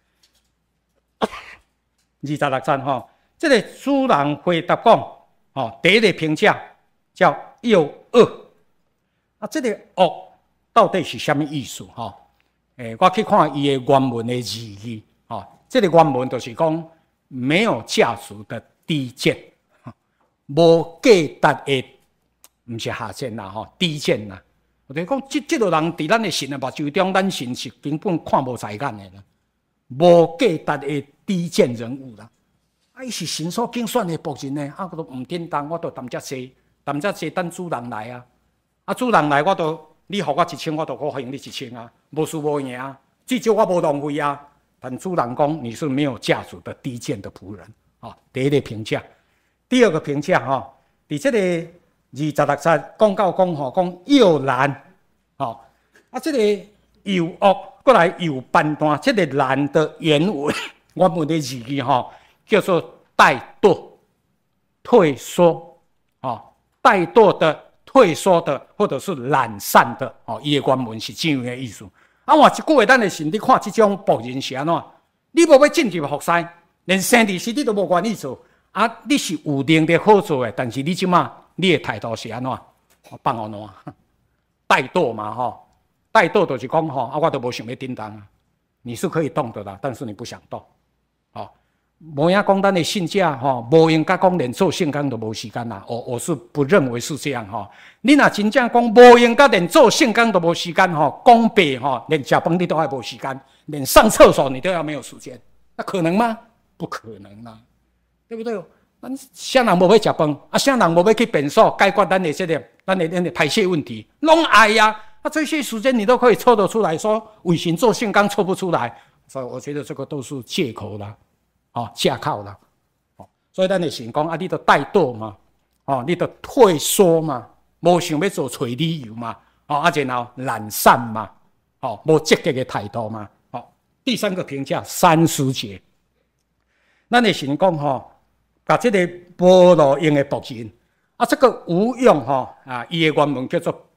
A: 二十六章吼，这个主人回答讲，吼，第一个评价叫又恶，啊，这个恶到底是什么意思？吼，诶，我去看伊的原文的字义，吼，这个原文就是讲没有价值的低贱，无价值的，唔是下贱啦，吼，低贱啦。我就讲，这这个人伫咱的神的目睭中，咱神是根本看无在眼的啦，无价值的。低贱人物啦，啊，伊是神所拣选的仆人呢，啊，我都唔叮当，我都淡遮济，淡遮济等主人来啊，啊，主人来我都，你互我一千，我都我还你一千啊，无输无赢啊，至少我无浪费啊。但主人讲你是没有价值的低贱的仆人，啊，第一个评价，第二个评价哈，伫这个二十六节讲到讲吼，讲又难，吼，啊，这个又恶，过来又判断，这个难的原文。我们的字义哈叫做怠惰、退缩，哦，怠惰的、退缩的，或者是懒散的，哦，伊的原文是这样的意思。啊，换一句话，咱的神，你看这种仆人是安怎？你无要进入服侍，连生理事你都无愿意做，啊，你是有能力好做的，但是你即马你的态度是安怎？放安怎？怠惰嘛，吼，怠惰就是讲吼，啊，我都无想要叮当啊，你是可以动的啦，但是你不想动。哦，无影讲咱的信者吼，无应该讲连做圣工都无时间啦。我我是不认为是这样哈。你若真正讲无应该连做圣工都无时间吼，讲白吼，连食饭你都还无时间，连上厕所你都要没有时间，那可能吗？不可能啦，对不对？咱啥人无要食饭，啊，啥人无要去便所解决咱的这个咱的咱的排泄问题，拢爱呀、啊。啊，这些时间你都可以抽得出来说，为神做圣工抽不出来。所以我觉得这个都是借口啦，哦，架靠啦，哦，所以咱的神讲啊，你都怠惰嘛，哦，你都退缩嘛，无想要做找理由嘛，哦，啊，然后懒散嘛，哦，无积极的态度嘛，哦，第三个评价三思节，咱的神讲吼，把这个无路用的仆人，啊，这个无用吼，啊，伊的原文叫做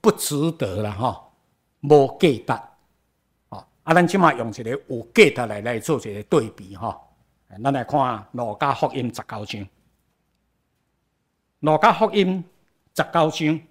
A: 不值得啦吼，无价值。哦，啊，咱即马用一个有价值来来做一个对比吼。咱来看《路加福音》十九章，《路加福音》十九章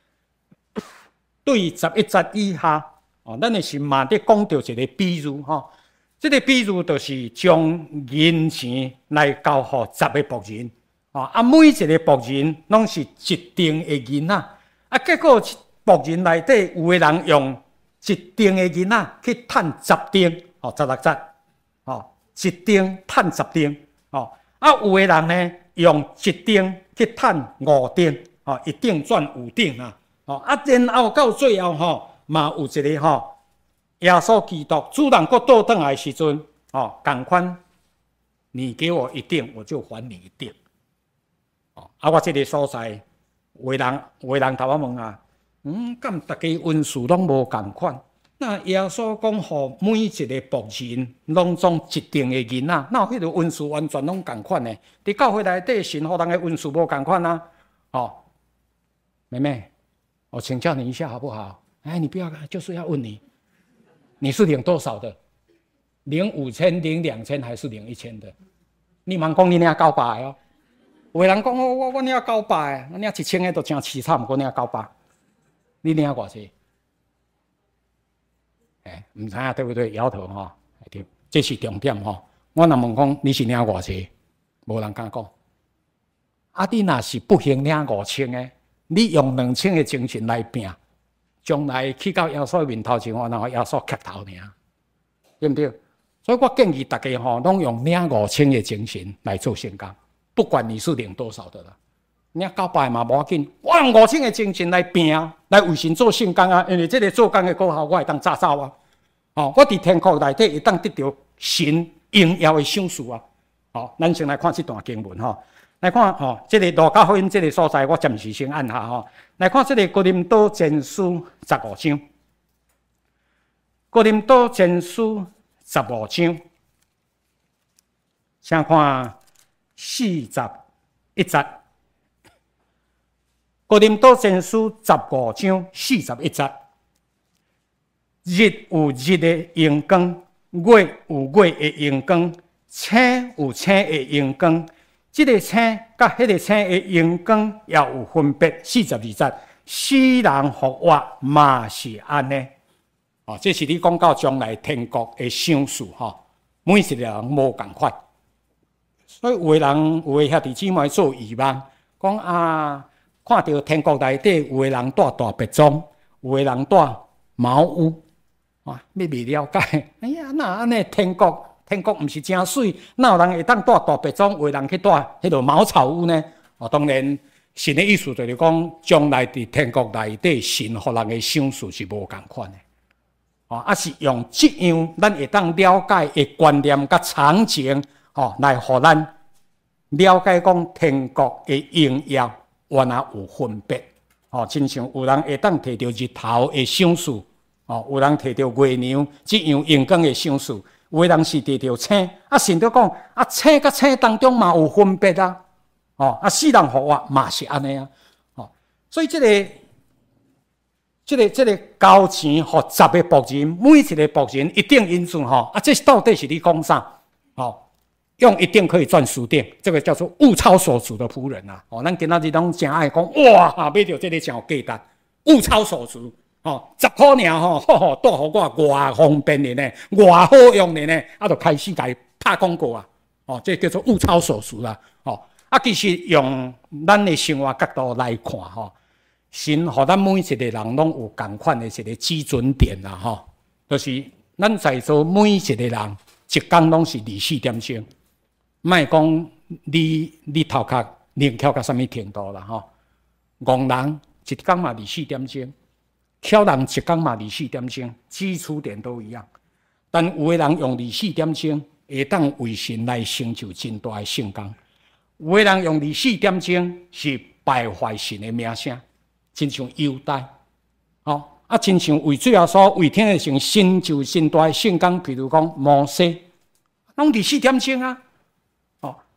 A: 对十一节以下，哦，咱的是嘛伫讲到一个比喻吼。这个比喻就是将银钱来交予十个仆人，哦，啊，每一个仆人拢是一定的银仔，啊，结果仆人内底有的人用一定的银仔去赚十丁，哦，十六节，哦，一丁赚十丁，哦，啊，有的人呢用一丁去赚五丁，哦，一丁赚五丁啊，哦，啊，然后到最后吼，嘛有一个吼。耶稣基督主人国倒转来的时阵，哦，同款，你给我一定，我就还你一定。哦，啊，我这个所在，有的人有的人头仔问啊，嗯，敢大家运势拢无同款？那耶稣讲，互每一个仆人拢总一定的银仔，那有迄个运势完全拢同款呢？伫教会内底，神互人的运势无同款啊。哦，妹妹，我请教你一下好不好？哎，你不要，就是要问你。你是领多少的？领五千、领两千还是领一千的？你茫讲你领九百哦。有的人讲我我我领九百，我领一千个都真凄惨，我领九百。你领偌济？哎，唔知啊，对不对？摇头吼，对，这是重点吼。我若问讲你是领偌济，无人敢讲。啊，你若是不行领五千个，你用两千个精神来拼。将来去到耶稣面头前，然后耶稣磕头尔，对不对？所以我建议大家吼，拢用领五千的精神来做宣讲，不管你是领多少的啦，领九百嘛无要紧，我用五千的精神来拼，来为神做宣讲啊！因为这个做工的果效，我会当早走啊！哦，我伫天国内底会当得到神荣耀的赏赐啊！好，咱先来看这段经文吼。来看吼，这个路加福音这个所在，我暂时先按下吼。来看这个哥林多前书十五章，哥林多前书十五章，先看四十一节。哥林多前书十五章四十一节，日有日的阳光，月有月的阳光，星有星的阳光。这个星甲迄个星的阳光也有分别。四十二节，死人复活嘛是安尼。哦，这是你讲到将来天国的赏赐吼，每一个人无共款。所以有的人有的兄弟姊妹做疑问，讲啊，看到天国内底有的人住大别庄，有的人住茅屋，啊，你未了解？哎呀，那安尼天国？天国毋是真水，哪有人会当住大别庄，有人去住迄个茅草屋呢？哦，当然，神的意思就是讲，将来伫天国内底，神互人的赏赐是无共款的。哦，啊是用这样咱会当了解的观念甲场景，哦，来互咱了解讲天国的荣耀原来有分别。哦，亲像有人会当摕到日头的赏赐，哦，有人摕到月亮这样阳光的赏赐。有的人是摕到星，啊，神就讲啊，星甲星当中嘛有分别啊，哦，啊，死人复活嘛是安尼啊，哦，所以这个、这个、这个交钱互十个仆人，每一个仆人一定因素吼，啊，这到底是你讲啥？哦，用一定可以赚十定，这个叫做物超所值的仆人啊，哦，咱今仔日拢真爱讲，哇，买到这个真有价值，物超所值。哦，十块尔吼，吼吼，带互我偌方便的呢，偌好用的呢，啊，就开始甲伊拍广告啊！哦，这叫做物超所值啦！哦，啊，其实用咱的生活角度来看吼，神互咱每一个人拢有共款的一个基准点啦，吼，就是咱在座每一个人一工拢是二四点钟，莫讲你你头壳灵巧到什么程度啦，吼，戆人一工嘛二四点钟。巧人一工嘛二四点钟，基础点都一样。但有的人用二四点钟，会当为神来成就真大的圣工；有的人用二四点钟是败坏神的名声，亲像犹大，哦啊，亲像为最后所为天的神成就真大的圣工，譬如讲摩西，拢二四点钟啊，哦，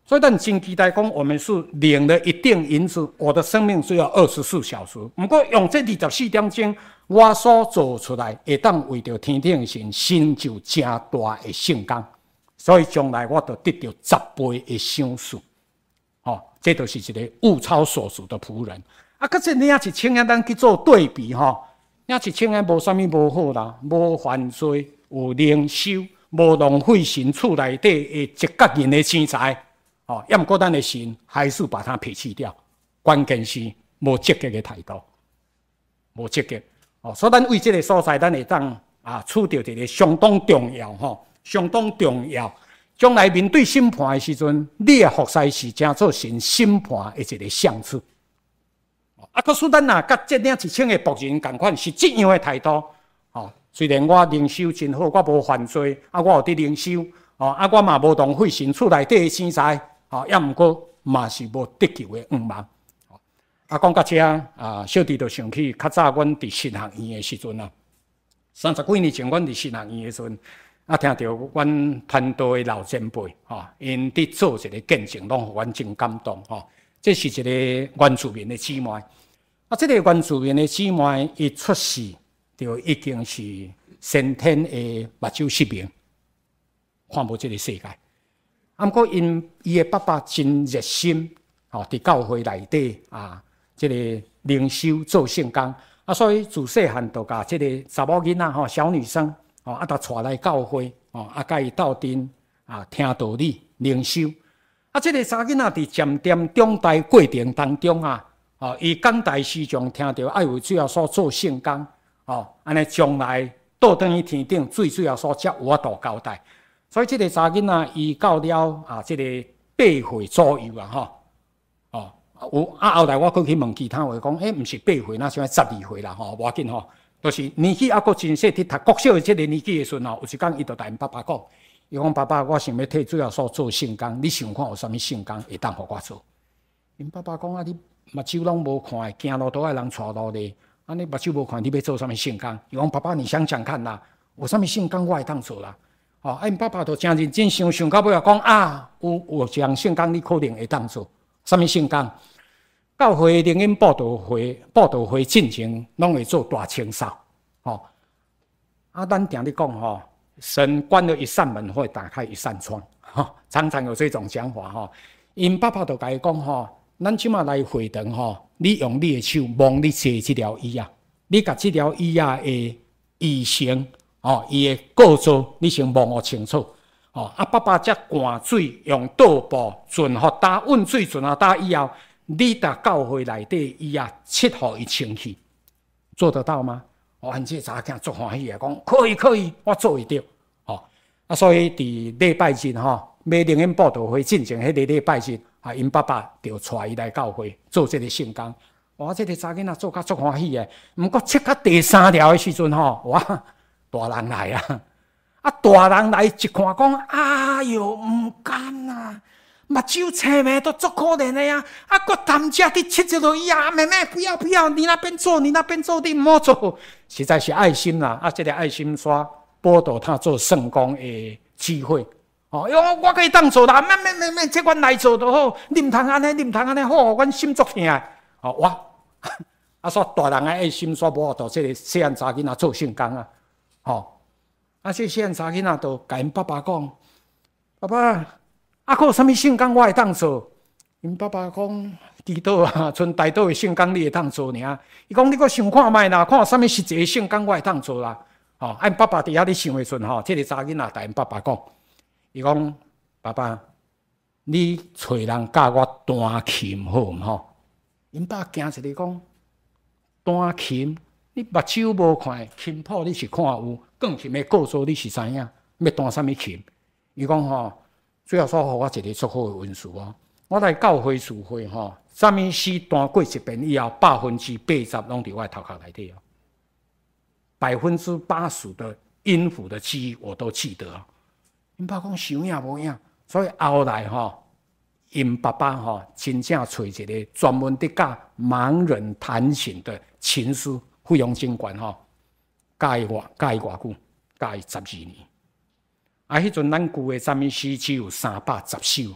A: 所以咱真期待讲，我们是领了一定银子，我的生命只有二十四小时。不过用这二十四点钟，我所做出来，会当为着天顶神成就真大的圣工。所以将来我就得到十倍的赏赐。哦，这就是一个物超所值的仆人。啊，可是领一千元，咱去做对比吼，领一千元无啥物无好啦，无犯罪，有灵修，无浪费神厝内底的一角人的钱财。哦，要么过咱的心还是把它撇弃掉，关键是无积极的态度，无积极。哦，所以咱为这个所在，咱会当啊，处到一个相当重要吼、哦，相当重要。将来面对审判的时阵，你的服侍是正做神审判的一个相处。啊，可是咱若甲这领一千个仆人同款，是这样的态度。哦，虽然我灵修真好，我无犯罪，啊，我有伫灵修，哦，啊，我嘛无浪费神厝内底的钱财。哦，也毋过嘛是无得救的愿望。啊，讲到这啊，小弟就想起较早阮伫神学院的时阵啊，三十几年前阮伫神学院的时阵，啊，听到阮团队的老前辈吼，因伫做一个见证，拢互阮真感动吼。这是一个原住民的姊妹，啊，这个原住民的姊妹一出世就已经是先天的目睭失明，看无这个世界。啊，不过因伊的爸爸真热心，吼，伫教会内底啊，即、这个灵修做圣工，啊，所以自细汉就甲即个查某囡仔吼，小女生，吼，啊，就带来教会，吼，啊，甲伊斗阵啊，听道理、灵修。啊，即、这个查囡仔伫渐渐长大过程当中啊，吼，伊讲台时常听到爱为主要所做圣工，吼，安尼将来倒转去天顶，最主要所才有法度交代。所以这个查囡仔，伊到了啊，这个八岁左右啊，吼，哦，有啊，后来我过去问其他话，讲，诶、欸，毋是八岁，那像十二岁啦，吼，无要紧吼，就是年纪还阁真细，伫读国小的这个年纪的时阵吼，有一天伊就甲因爸爸讲，伊讲爸爸，我想要替主要所做圣工，你想看有啥物圣工会当互我做？因爸爸讲啊，你目睭拢无看，行路都爱人带路咧，啊，你目睭无看，你要做啥物圣工？伊讲爸爸，你想想看啦，有啥物圣工我会当做啦？哦，啊，因爸爸就真认真想，想到尾啊，讲啊，有有一项圣工你可能会当做，啥物圣工？教会灵恩报道会，报道会进前拢会做大清扫，哦，啊，咱定咧讲吼，神关了一扇门，会打开一扇窗，哈、哦，常常有这种讲法哈。因爸爸就甲伊讲吼，咱即马来会堂吼，你用你的手摸你坐这条椅啊，你甲这条椅啊的椅型。哦，伊的构造你先摸好清楚。哦，啊，爸爸则灌水用倒布顺互打温水顺互打以后，你到教会内底伊啊切互伊清气，做得到吗？哦，俺这查囝足欢喜啊，讲可以可以，我做会到。哦，啊，所以伫礼拜日吼，要灵恩报道会进前迄个礼拜日，啊，因爸爸就带伊来教会做这个圣工。哇，这个查囝仔做甲足欢喜诶。毋过切到第三条的时阵吼，哇！大人来啊！啊，大人来一看讲，哎哟，唔甘啊！目睭青眉都足可怜的呀！啊，搁谈家伫切着落呀，妹妹不要不要，你那边做，你那边做，你唔好做，实在是爱心啦！啊，这个爱心刷报道他做圣工的机会。哦，哟，我可以当做啦，妹妹妹妹，这阮来做就好，你唔通安尼，你唔通安尼，好，阮心足疼。哦，哇！啊，说大人的爱心刷报道，这个细汉查囡仔做圣工啊！哦，啊！这细汉查囡仔就甲因爸爸讲：“爸爸，啊，还有啥物圣工我会当做？”因爸爸讲：“祈祷啊，剩大岛的圣工你会当做尔。”伊讲：“你阁想看觅啦，看有啥物实际的圣工我会当做啦。”哦，啊，因爸爸伫遐咧想的时阵吼，这个查囡仔甲因爸爸讲：“伊讲爸爸，你找人教我弹琴好毋好？”因爸惊一个讲：“弹琴。”你目睭无看，琴谱你是看有，钢琴的构造你是知影，要弹啥物琴？伊讲吼，最后说互我一个足好的文书哦。我来教会聚会吼，啥物诗弹过一遍以后，百分之八十拢伫我头壳内底哦，百分之八十的音符的记忆我都记得。因爸讲想影无影，所以后来吼，因爸爸吼真正找一个专门伫教盲人弹琴的琴师。费用真悬吼，教伊偌教伊偌久，教伊十二年。啊，迄阵咱旧的赞美诗只有三百十首，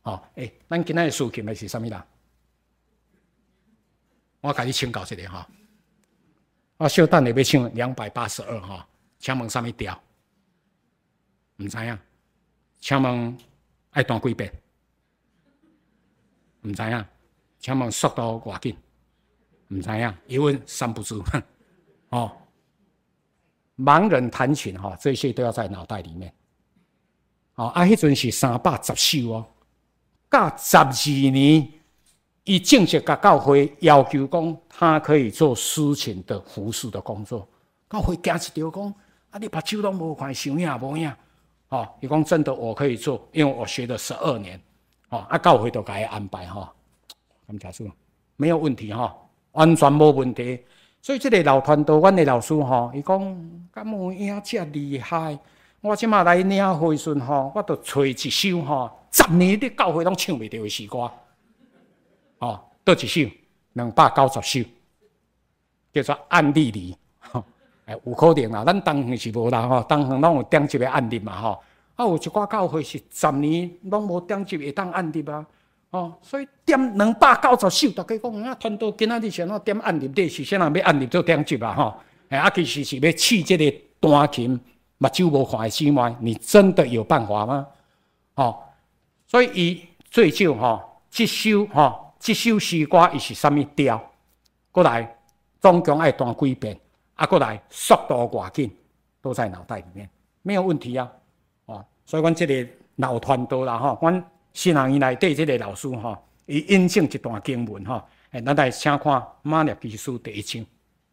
A: 吼、哦，诶、欸，咱今仔日抒琴的是啥物人？我甲你请教一下哈。我小等下要唱两百八十二哈，请问啥物调？唔知影，请问爱弹几遍？唔知影，请问速度偌紧？唔知影，一问三不知。哦，盲人弹琴哈，这些都要在脑袋里面。哦，啊，迄阵是三百十首哦，到十二年，伊正式甲教会要求讲，他可以做司琴的服侍的工作。教会惊一条讲，啊，你目睭拢无看，想影无影。哦，伊讲真的，我可以做，因为我学了十二年。哦，啊，教会都给伊安排哈，感谢主，没有问题哈，完全无问题。所以这个老团队，阮的老师吼，伊讲，敢有影遮厉害？我即马来领会时吼，我著找一首吼，十年伫教会拢唱袂着的诗歌，哦，倒一首两百九十首，叫做《暗地里》。吼，哎，有可能啦，咱当园是无啦吼，当园拢有点一个暗例嘛吼。啊，有一寡教会是十年拢无点一会当暗例啊，哦，所以点两百九十首，大家讲啊，团队今仔日想要点暗例，你是啥人要暗例做点一啊吼？哎，啊，其实是要试这个弹琴。目睭无看的姊妹，你真的有办法吗？哦，所以伊最少吼，这首吼，这首诗歌伊是啥物调？过来，总共爱弹几遍？啊，过来，速度偌紧，都在脑袋里面，没有问题啊！哦，所以阮这个老团队啦吼，阮新人院内底这个老师吼，伊引证一段经文吼，诶，咱来请看马列基书第一章。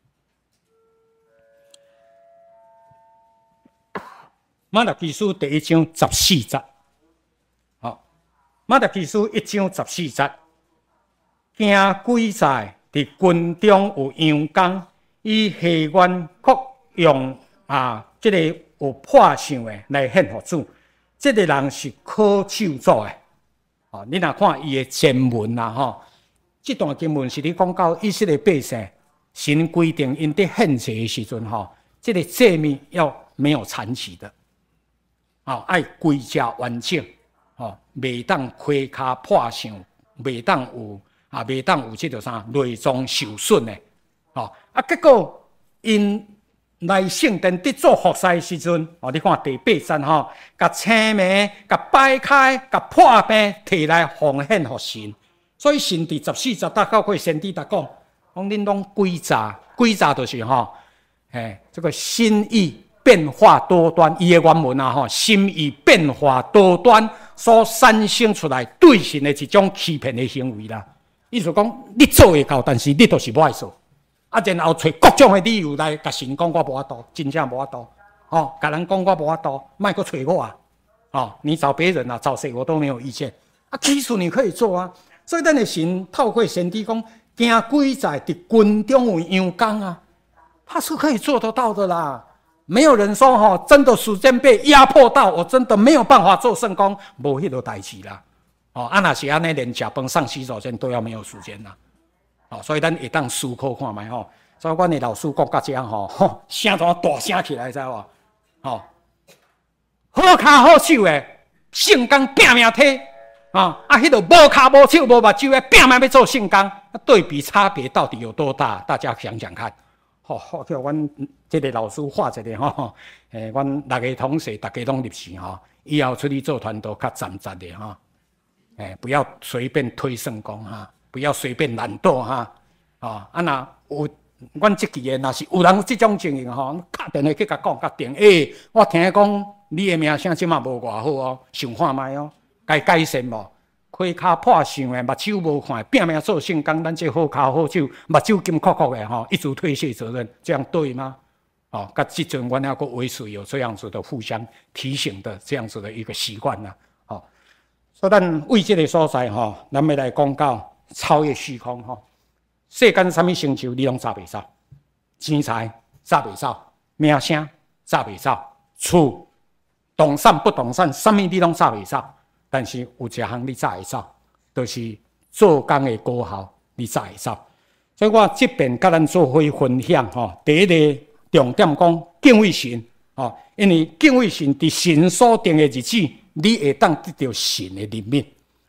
A: 马太基书第一章十四节，好，马太基书一章十四节，惊鬼在伫军中有阳光，以下愿国用啊，即、这个有破相的来献给主，即、这个人是可救助的。哦，你若看伊的前文啦，吼，这段经文是咧讲到以色列百姓，神规定因伫献祭的时阵，吼，这个祭物要没有残疾的。哦，爱规只完整，哦，袂当盔骹破相，袂当有啊，袂当有即个啥内脏受损的，哦，啊，结果因来圣殿伫做服侍时阵，哦，你看第八节吼，甲青梅、甲掰开、甲破病摕来奉献给神，所以神伫十四节大教会先知达讲，讲恁拢规诈，规诈就是吼，哎，这个心意。变化多端，伊的原文啊，吼，心意变化多端所产生出来对神的一种欺骗的行为啦。意思讲，你做会到，但是你都是不爱做，啊，然后找各种的理由来甲神讲我无法度，真正无法度，哦，甲人讲我无法度，莫搁找我啊，哦，你找别人啊，找谁我都没有意见，啊，其实你可以做啊。所以咱的神透过先知讲，惊鬼在伫军中有阳光啊，他是可以做得到的啦。没有人说哈，真的时间被压迫到，我真的没有办法做圣工，无迄个代志啦。哦，啊那是安尼，连食饭、上洗手间都要没有时间啦。哦，所以咱会当思考看卖吼。所以阮的老师讲到这样吼，吼声怎大声起来，知无？哦，好骹好手的圣工拼命体，啊啊，迄个无骹无手无目睭的拼命要做圣工，对比差别到底有多大？大家想想看。好，好叫阮这个老师画一个吼，诶，阮六个同学大家拢入去吼，以后出去做团队较站实的哈，诶，不要随便推圣工哈，不要随便懒惰哈，哦，啊那有阮即期的，若是有人即种情形吼，打电话去甲讲甲定，诶、欸，我听讲你的名声即马无偌好哦，想看卖哦，该改善无？盔骹破相的，目睭无看，拼命做圣工，咱这好骹好手，目睭金壳壳的吼，一直推卸责任，这样对吗？哦，甲即阵阮还阁维持有这样子的互相提醒的这样子的一个习惯啦。哦，所以咱为这个所在吼，咱要来讲到超越虚空吼。世间什么成就你拢找袂到，钱财找袂到，名声找袂到，厝动产不动产，什么你拢找袂到。但是有一项你早会走，就是做工的高效，你早会走。所以我这边甲咱做伙分享吼，第一个重点讲敬畏神吼，因为敬畏神伫神所定的日子，你会当得到神的怜悯吼。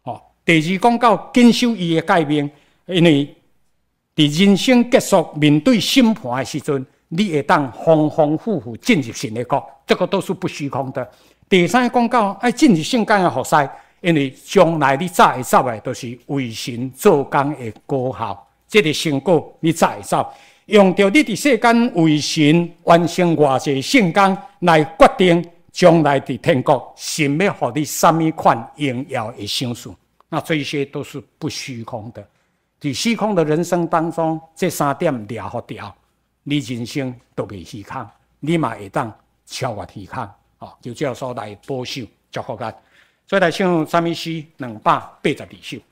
A: 第二讲到坚守伊的诫命，因为伫人生结束面对审判的时阵，你会当丰丰富富进入神的国，这个都是不虚空的。第三讲到爱进入圣间的服侍，因为将来你早会走的，都是为神做工的果效。这个成果你早会走，用着你伫世间为神完成偌济圣工来决定将来伫天国神要予你什么款荣耀的赏赐。那这些都是不虚空的。在虚空的人生当中，这三点抓好掉，你人生都袂虚空，你嘛会当超越虚空。哦，就这样说来保守祝福咱。所以来唱三一诗两百八十二首。